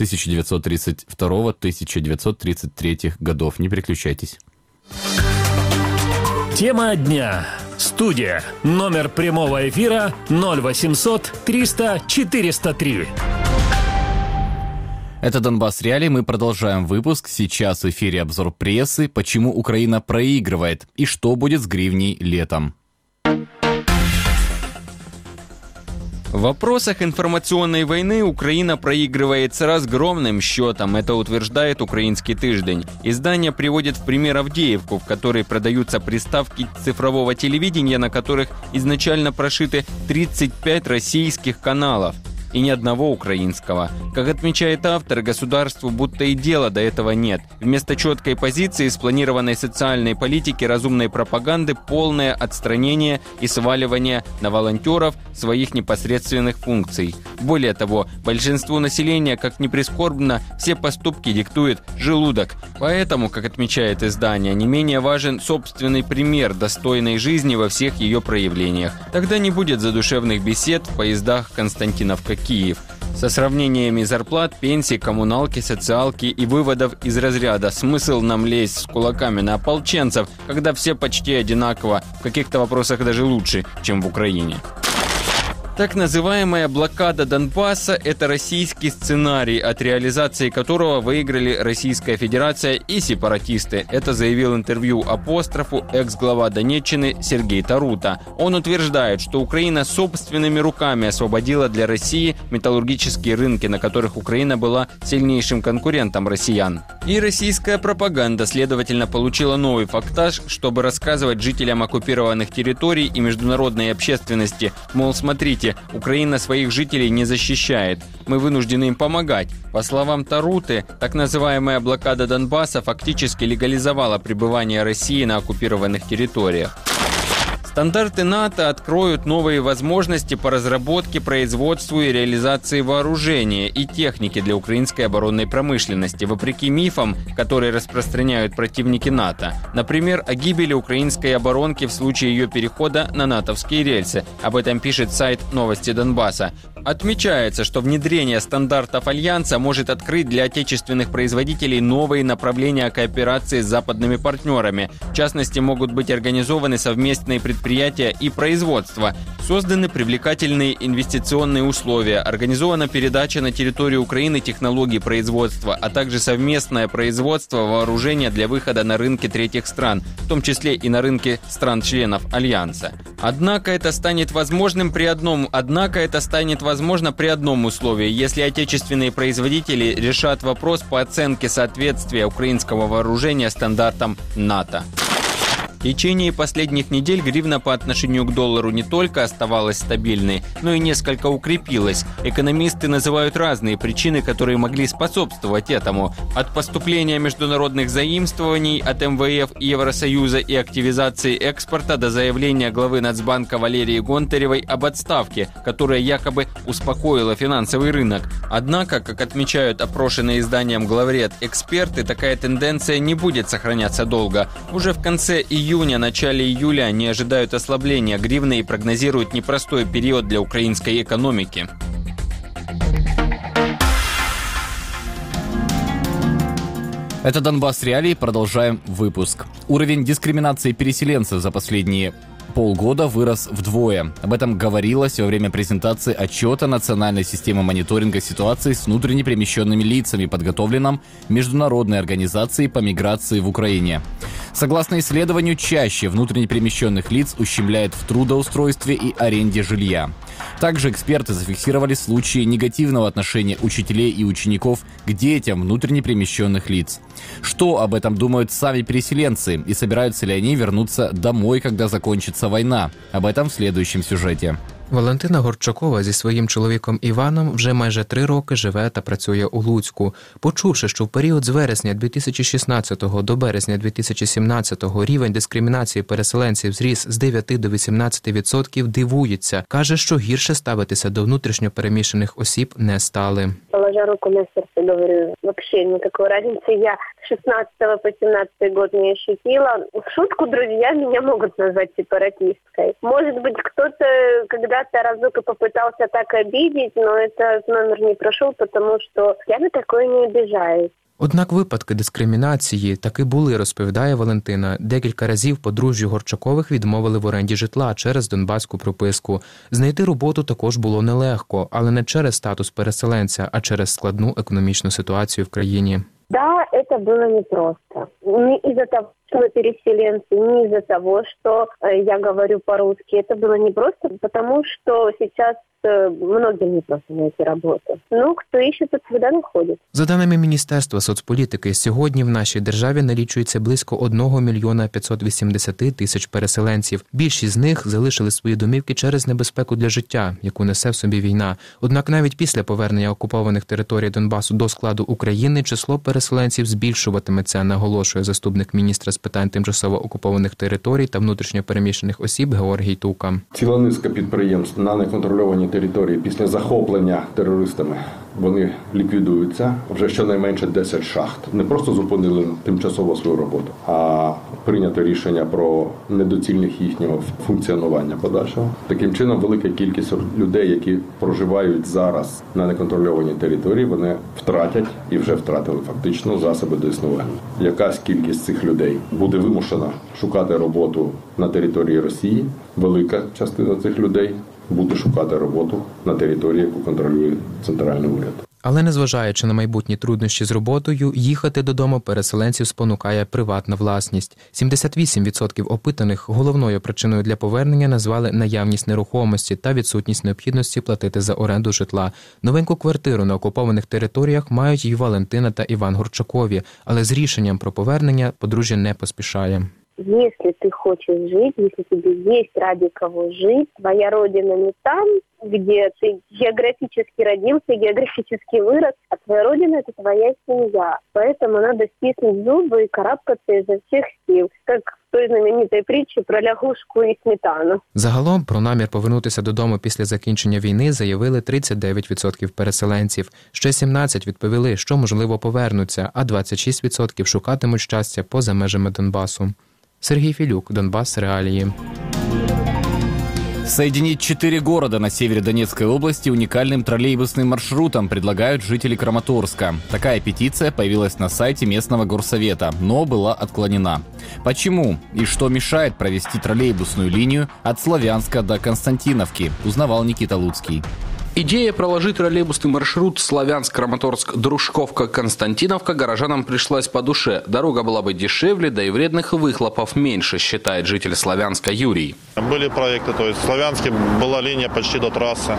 1932-1933 годов. Не переключайтесь. Тема дня. Студия. Номер прямого эфира 0800 300 403. Это «Донбасс Реалии». Мы продолжаем выпуск. Сейчас в эфире обзор прессы. Почему Украина проигрывает и что будет с гривней летом. В вопросах информационной войны Украина проигрывает с разгромным счетом. Это утверждает «Украинский тыждень». Издание приводит в пример Авдеевку, в которой продаются приставки цифрового телевидения, на которых изначально прошиты 35 российских каналов и ни одного украинского. Как отмечает автор, государству будто и дела до этого нет. Вместо четкой позиции, спланированной социальной политики, разумной пропаганды, полное отстранение и сваливание на волонтеров своих непосредственных функций. Более того, большинству населения, как ни прискорбно, все поступки диктует желудок. Поэтому, как отмечает издание, не менее важен собственный пример достойной жизни во всех ее проявлениях. Тогда не будет задушевных бесед в поездах Константиновка-Киев. Со сравнениями зарплат, пенсий, коммуналки, социалки и выводов из разряда «смысл нам лезть с кулаками на ополченцев, когда все почти одинаково, в каких-то вопросах даже лучше, чем в Украине». Так называемая блокада Донбасса – это российский сценарий, от реализации которого выиграли Российская Федерация и сепаратисты. Это заявил интервью «Апострофу» экс-глава Донеччины Сергей Тарута. Он утверждает, что Украина собственными руками освободила для России металлургические рынки, на которых Украина была сильнейшим конкурентом россиян. И российская пропаганда, следовательно, получила новый фактаж, чтобы рассказывать жителям оккупированных территорий и международной общественности, мол, смотрите, Украина своих жителей не защищает. Мы вынуждены им помогать. По словам Таруты, так называемая блокада Донбасса фактически легализовала пребывание России на оккупированных территориях. Стандарты НАТО откроют новые возможности по разработке, производству и реализации вооружения и техники для украинской оборонной промышленности, вопреки мифам, которые распространяют противники НАТО. Например, о гибели украинской оборонки в случае ее перехода на натовские рельсы. Об этом пишет сайт «Новости Донбасса». Отмечается, что внедрение стандартов Альянса может открыть для отечественных производителей новые направления кооперации с западными партнерами. В частности, могут быть организованы совместные предприятия и производства, созданы привлекательные инвестиционные условия, организована передача на территорию Украины технологий производства, а также совместное производство вооружения для выхода на рынки третьих стран, в том числе и на рынки стран-членов Альянса. Однако это станет возможно при одном условии, если отечественные производители решат вопрос по оценке соответствия украинского вооружения стандартам НАТО. В течение последних недель гривна по отношению к доллару не только оставалась стабильной, но и несколько укрепилась. Экономисты называют разные причины, которые могли способствовать этому. От поступления международных заимствований от МВФ и Евросоюза и активизации экспорта до заявления главы Нацбанка Валерии Гонтаревой об отставке, которая якобы успокоила финансовый рынок. Однако, как отмечают опрошенные изданием «Главред» эксперты, такая тенденция не будет сохраняться долго. Уже в конце начале июля они ожидают ослабления гривны и прогнозируют непростой период для украинской экономики. Это «Донбасс Реалии». Продолжаем выпуск. Уровень дискриминации переселенцев за последние полгода вырос вдвое. Об этом говорилось во время презентации отчета Национальной системы мониторинга ситуации с внутренне перемещенными лицами, подготовленном Международной организацией по миграции в Украине. Согласно исследованию, чаще внутренне перемещенных лиц ущемляет в трудоустройстве и аренде жилья. Также эксперты зафиксировали случаи негативного отношения учителей и учеников к детям внутренне перемещенных лиц. Что об этом думают сами переселенцы и собираются ли они вернуться домой, когда закончится война? Об этом в следующем сюжете. Валентина Горчакова зі своїм чоловіком Іваном вже майже 3 роки живе та працює у Луцьку. Почувши, що в період з вересня 2016 до березня 2017 рівень дискримінації переселенців зріс з 9 до 18%, дивується. Каже, що гірше ставитися до внутрішньопереміщених осіб не стали. Положа руку на сердце, говорю, вообще никакой разницы. Я 16 по 17 год не ощутила. В шутку друзья меня могут назвать сепаратисткой. Может быть, кто-то когда-то разок и попытался так обидеть, но этот номер не прошел, потому что я на такое не обижаюсь. Однак випадки дискримінації таки були, розповідає Валентина. Декілька разів подружжю Горчакових відмовили в оренді житла через донбаську прописку. Знайти роботу також було нелегко, але не через статус переселенця, а через складну економічну ситуацію в країні. Да, это было непросто. Не из-за того, что мы переселенцы, не из-за того, что я говорю по-русски. Это было непросто, потому что сейчас многим не просто найти работу. Ну, кто ищет, тот всегда находит. За даними Міністерства соцполітики, сьогодні в нашій державі налічується близько 1 мільйона 580 тисяч переселенців. Більшість з них залишили свої домівки через небезпеку для життя, яку несе в собі війна. Однак навіть після повернення окупованих територій Донбасу до складу України число переселенців збільшуватиметься, наголошує заступник міністра з питань тимчасово окупованих територій та внутрішньопереміщених осіб Георгій Тука. Ціла низка підприємств на неконтрольованій території після захоплення терористами вони ліквідуються. Вже щонайменше 10 шахт. Не просто зупинили тимчасово свою роботу, а прийнято рішення про недоцільність їхнього функціонування подальшого. Таким чином, велика кількість людей, які проживають зараз на неконтрольованій території, вони втратять і вже втратили фактично засоби до існування. Якась кількість цих людей буде вимушена шукати роботу на території Росії. Велика частина цих людей бути шукати роботу на території, яку контролює центральний уряд. Але незважаючи на майбутні труднощі з роботою, їхати додому переселенців спонукає приватна власність. 78% опитаних головною причиною для повернення назвали наявність нерухомості та відсутність необхідності платити за оренду житла. Новеньку квартиру на окупованих територіях мають і Валентина та Іван Горчакові, але з рішенням про повернення подружжя не поспішає. Если ты хочешь жить, если тебе есть ради кого жить, твоя родина не там, где ты географически родился, географически вырос, а твоя родина – это твоя семья. Поэтому надо стиснуть зубы и карабкаться изо всех сил, как в той знаменитой притче про лягушку і сметану. Загалом про намір повернутися додому після закінчення війни заявили 39% переселенців. Ще 17% відповіли, що, можливо, повернуться, а 26% шукатимуть щастя поза межами Донбасу. Сергій Філюк, Донбас Реалии. Соединить 4 города на севере Донецкой области уникальным троллейбусным маршрутом предлагают жители Краматорска. Такая петиция появилась на сайте местного горсовета, но была отклонена. Почему и что мешает провести троллейбусную линию от Славянска до Константиновки, узнавал Никита Луцкий. Идея проложить троллейбусный маршрут Славянск-Краматорск-Дружковка-Константиновка горожанам пришлась по душе. Дорога была бы дешевле, да и вредных выхлопов меньше, считает житель Славянска Юрий. Были проекты, то есть в Славянске была линия почти до трассы.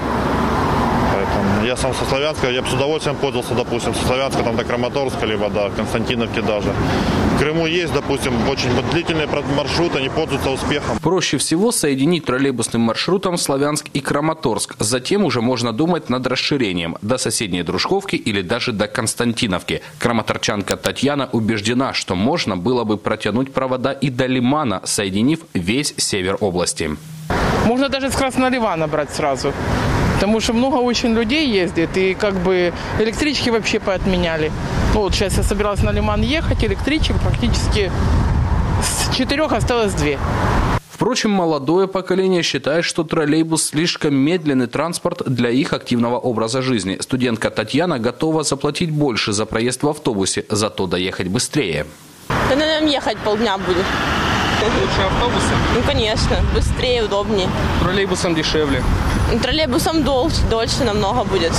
Поэтому я сам со Славянска, я бы с удовольствием пользовался, допустим, со Славянска там, до Краматорска, либо до Константиновки даже. В Крыму есть, допустим, очень длительные маршруты, они пользуются успехом. Проще всего соединить троллейбусным маршрутом Славянск и Краматорск. Затем уже можно думать над расширением до соседней Дружковки или даже до Константиновки. Краматорчанка Татьяна убеждена, что можно было бы протянуть провода и до Лимана, соединив весь север области. Можно даже с Красного Ливана брать сразу. Потому что много очень людей ездит, и как бы электрички вообще поотменяли. Ну, вот сейчас я собиралась на Лиман ехать, электричек практически с 4 осталось 2. Впрочем, молодое поколение считает, что троллейбус слишком медленный транспорт для их активного образа жизни. Студентка Татьяна готова заплатить больше за проезд в автобусе, зато доехать быстрее. Да, наверное, ехать полдня будет. Лучше автобусом? Ну, конечно, быстрее, удобнее. Троллейбусом дешевле. Троллейбусом дольше намного будет.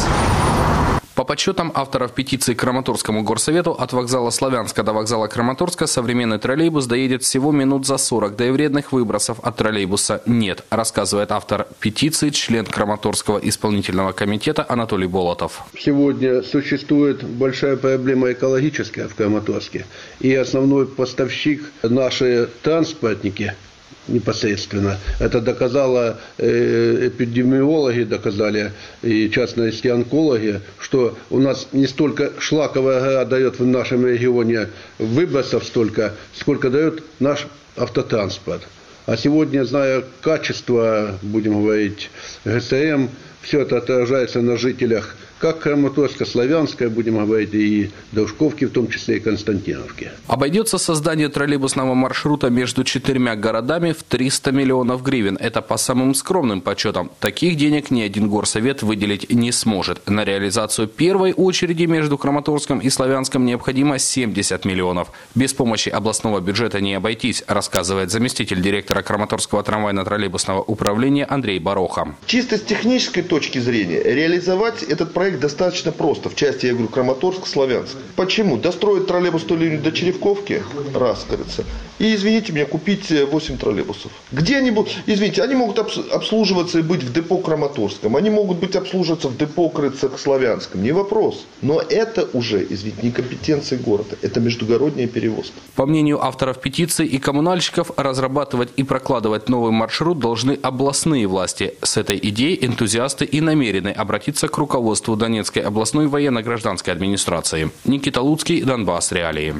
По подсчетам авторов петиции к Краматорскому горсовету, от вокзала Славянска до вокзала Краматорска современный троллейбус доедет всего минут за 40, да и вредных выбросов от троллейбуса нет, рассказывает автор петиции, член Краматорского исполнительного комитета Анатолий Болотов. Сегодня существует большая проблема экологическая в Краматорске, и основной поставщик наши транспортники непосредственно. Это доказало эпидемиологи, доказали и в частности онкологи, что у нас не столько шлаковая гора дает в нашем регионе выбросов столько, сколько дает наш автотранспорт. А сегодня, зная качество, будем говорить, ГСМ, все это отражается на жителях как Краматорска, Славянска, будем говорить, и Дружковки, в том числе и Константиновки. Обойдется создание троллейбусного маршрута между 4 городами в 300 миллионов гривен. Это по самым скромным подсчетам. Таких денег ни один горсовет выделить не сможет. На реализацию первой очереди между Краматорском и Славянском необходимо 70 миллионов. Без помощи областного бюджета не обойтись, рассказывает заместитель директора Краматорского трамвайно-троллейбусного управления Андрей Бароха. Чисто с технической точки зрения реализовать этот проект достаточно просто. В части, я говорю, Краматорск-Славянск. Почему? Достроить троллейбусную линию до Черевковки, раз, кажется, и, извините меня, купить 8 троллейбусов. Где они будут? Извините, они могут обслуживаться и быть в депо Краматорском, они могут быть обслуживаться в депо Крыцак-Славянском, не вопрос. Но это уже, извините, не компетенции города, это междугородняя перевозка. По мнению авторов петиции и коммунальщиков, разрабатывать и прокладывать новый маршрут должны областные власти. С этой идеей энтузиасты и намерены обратиться к руководству Донецкой областной военно-гражданской администрации. Никита Луцкий, Донбас Реалии.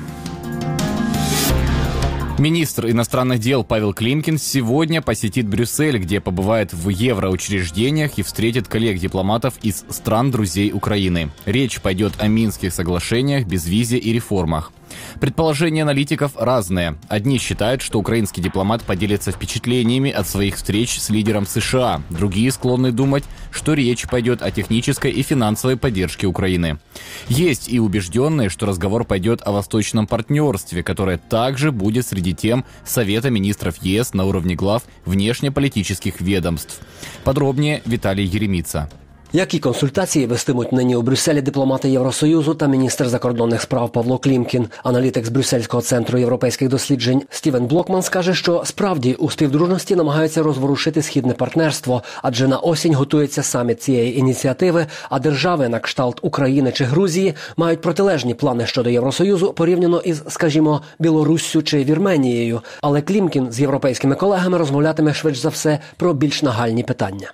Министр иностранных дел Павел Климкин сегодня посетит Брюссель, где побывает в евроучреждениях и встретит коллег-дипломатов из стран друзей Украины. Речь пойдет о Минских соглашениях, безвизе и реформах. Предположения аналитиков разные. Одни считают, что украинский дипломат поделится впечатлениями от своих встреч с лидером США. Другие склонны думать, что речь пойдет о технической и финансовой поддержке Украины. Есть и убежденные, что разговор пойдет о восточном партнерстве, которое также будет среди тем Совета министров ЕС на уровне глав внешнеполитических ведомств. Подробнее Виталий Єреміца. Які консультації вестимуть нині у Брюсселі дипломати Євросоюзу та міністр закордонних справ Павло Клімкін? Аналітик з Брюссельського центру європейських досліджень Стівен Блокман скаже, що справді у співдружності намагаються розворушити східне партнерство, адже на осінь готується саміт цієї ініціативи, а держави на кшталт України чи Грузії мають протилежні плани щодо Євросоюзу порівняно із, скажімо, Білоруссю чи Вірменією. Але Клімкін з європейськими колегами розмовлятиме швидше за все про більш нагальні питання.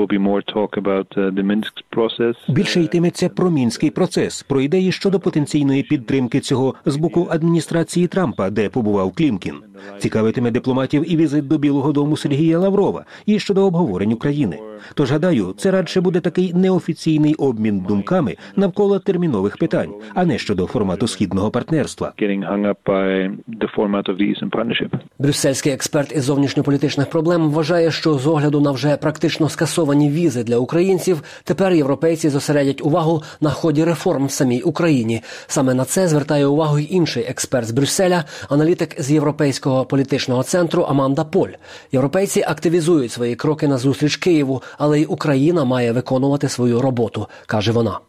Більше йтиметься про Мінський процес, про ідеї щодо потенційної підтримки цього з боку адміністрації Трампа, де побував Клімкін. Цікавитиме дипломатів і візит до Білого дому Сергія Лаврова, і щодо обговорень України. Тож, гадаю, це радше буде такий неофіційний обмін думками навколо термінових питань, а не щодо формату східного партнерства. Брюссельський експерт із зовнішньополітичних проблем вважає, що з огляду на вже практично скасовані візи для українців, тепер європейці зосередять увагу на ході реформ в самій Україні. Саме на це звертає увагу й інший експерт з Брюсселя, аналітик з Європейського політичного центру Аманда Поль. Європейці активізують свої кроки на зустріч Києву, але й Україна має виконувати свою роботу, каже вона.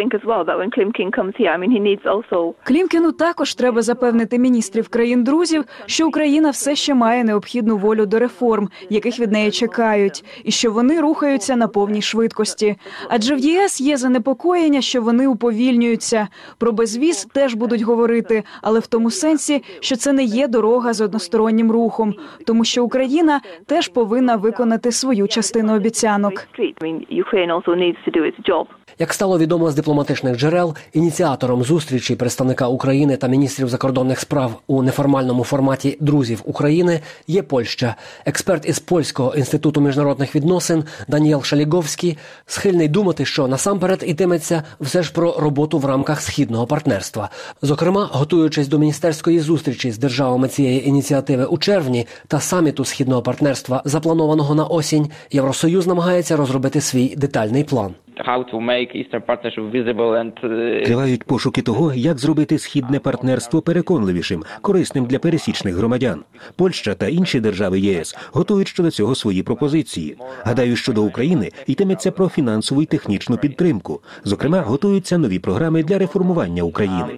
Клімкіну також треба запевнити міністрів країн-друзів, що Україна все ще має необхідну волю до реформ, яких від неї чекають, і що вони рухаються на повній швидкості. Адже в ЄС є занепокоєння, що вони уповільнюються. Про безвіз теж будуть говорити, але в тому сенсі, що це не є дорога з одностороннім рухом, тому що Україна теж повинна виконати свою частину обіцянок. Як стало відомо з дипломатичних джерел, ініціатором зустрічі представника України та міністрів закордонних справ у неформальному форматі «Друзів України» є Польща. Експерт із Польського інституту міжнародних відносин Даніел Шаліговський схильний думати, що насамперед йтиметься все ж про роботу в рамках східного партнерства. Зокрема, готуючись до міністерської зустрічі з державами цієї ініціативи у червні та саміту східного партнерства, запланованого на осінь, Євросоюз намагається розробити свій детальний план. Тривають пошуки того, як зробити східне партнерство переконливішим, корисним для пересічних громадян. Польща та інші держави ЄС готують щодо цього свої пропозиції. Гадаю, щодо України йтиметься про фінансову і технічну підтримку. Зокрема, готуються нові програми для реформування України.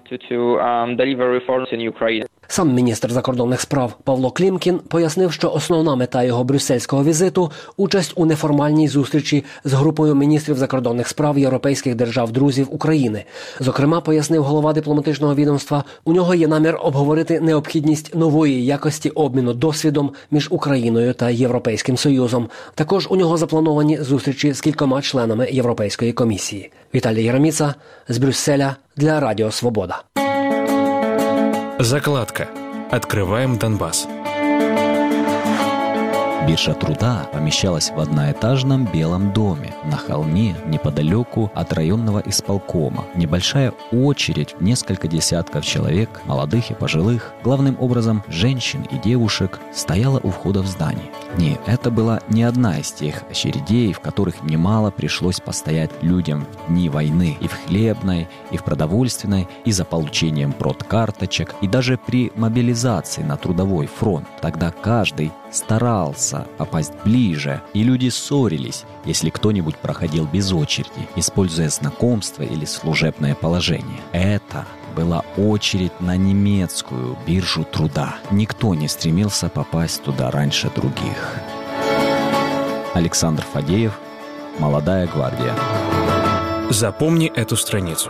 Сам міністр закордонних справ Павло Клімкін пояснив, що основна мета його брюссельського візиту – участь у неформальній зустрічі з групою міністрів закордонних справ європейських держав-друзів України. Зокрема, пояснив голова дипломатичного відомства, у нього є намір обговорити необхідність нової якості обміну досвідом між Україною та Європейським Союзом. Також у нього заплановані зустрічі з кількома членами Європейської комісії. Віталій Єреміца з Брюсселя для Радіо Свобода. Закладка. Открываем Донбасс. Биржа труда помещалась в одноэтажном белом доме на холме неподалеку от районного исполкома. Небольшая очередь в несколько десятков человек, молодых и пожилых, главным образом женщин и девушек, стояла у входа в здание. Не, это была не одна из тех очередей, в которых немало пришлось постоять людям в дни войны и в хлебной, и в продовольственной, и за получением продкарточек, и даже при мобилизации на трудовой фронт. Тогда каждый старался попасть ближе, и люди ссорились, если кто-нибудь проходил без очереди, используя знакомство или служебное положение. Это была очередь на немецкую биржу труда. Никто не стремился попасть туда раньше других. Александр Фадеев, «Молодая гвардия». Запомни эту страницу.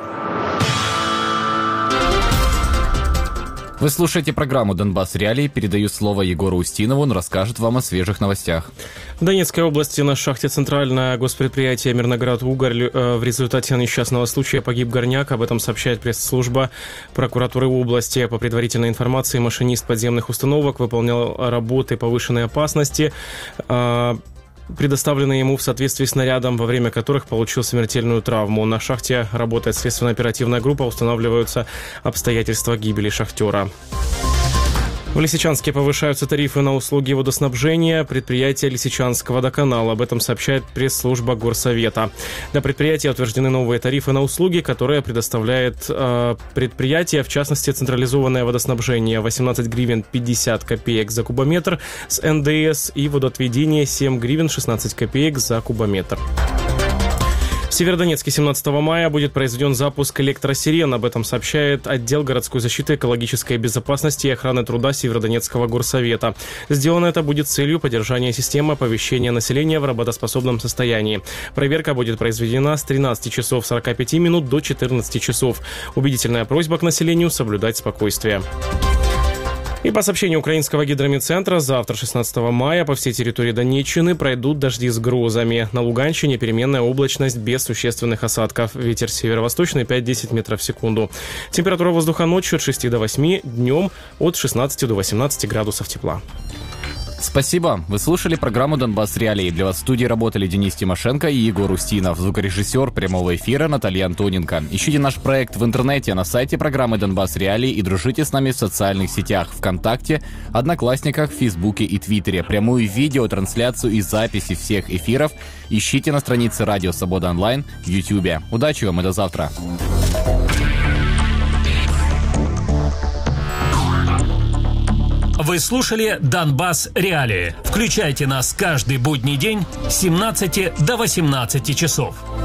Вы слушаете программу «Донбасс Реалии». Передаю слово Егору Устинову, он расскажет вам о свежих новостях. В Донецкой области на шахте «Центральное» госпредприятие «Мирноград-Уголь» в результате несчастного случая погиб горняк. Об этом сообщает пресс-служба прокуратуры области. По предварительной информации, машинист подземных установок выполнял работы повышенной опасности. предоставленные ему в соответствии с нарядом, во время которых получил смертельную травму. На шахте работает следственно-оперативная группа, устанавливаются обстоятельства гибели шахтера. В Лисичанске повышаются тарифы на услуги водоснабжения предприятия Лисичанск водоканал. Об этом сообщает пресс-служба Горсовета. Для предприятия утверждены новые тарифы на услуги, которые предоставляет предприятие, в частности, централизованное водоснабжение 18 гривен 50 копеек за кубометр с НДС и водоотведение 7 гривен 16 копеек за кубометр. В Северодонецке 17 мая будет произведен запуск электросирен. Об этом сообщает отдел городской защиты, экологической безопасности и охраны труда Северодонецкого горсовета. Сделано это будет с целью поддержания системы оповещения населения в работоспособном состоянии. Проверка будет произведена с 13 часов 45 минут до 14 часов. Убедительная просьба к населению соблюдать спокойствие. И по сообщению украинского гидромедцентра, завтра, 16 мая, по всей территории Донеччины пройдут дожди с грозами. На Луганщине переменная облачность без существенных осадков. Ветер северо-восточный 5-10 метров в секунду. Температура воздуха ночью от 6 до 8, днем от 16 до 18 градусов тепла. Спасибо. Вы слушали программу «Донбасс Реалии». Для вас в студии работали Денис Тимошенко и Егор Устинов. Звукорежиссер прямого эфира Наталья Антоненко. Ищите наш проект в интернете на сайте программы «Донбасс Реалии» и дружите с нами в социальных сетях ВКонтакте, Одноклассниках, Фейсбуке и Твиттере. Прямую видеотрансляцию и записи всех эфиров ищите на странице Радио Свобода Онлайн в Ютьюбе. Удачи вам и до завтра. Вы слушали «Донбасс Реалии». Включайте нас каждый будний день с 17 до 18 часов.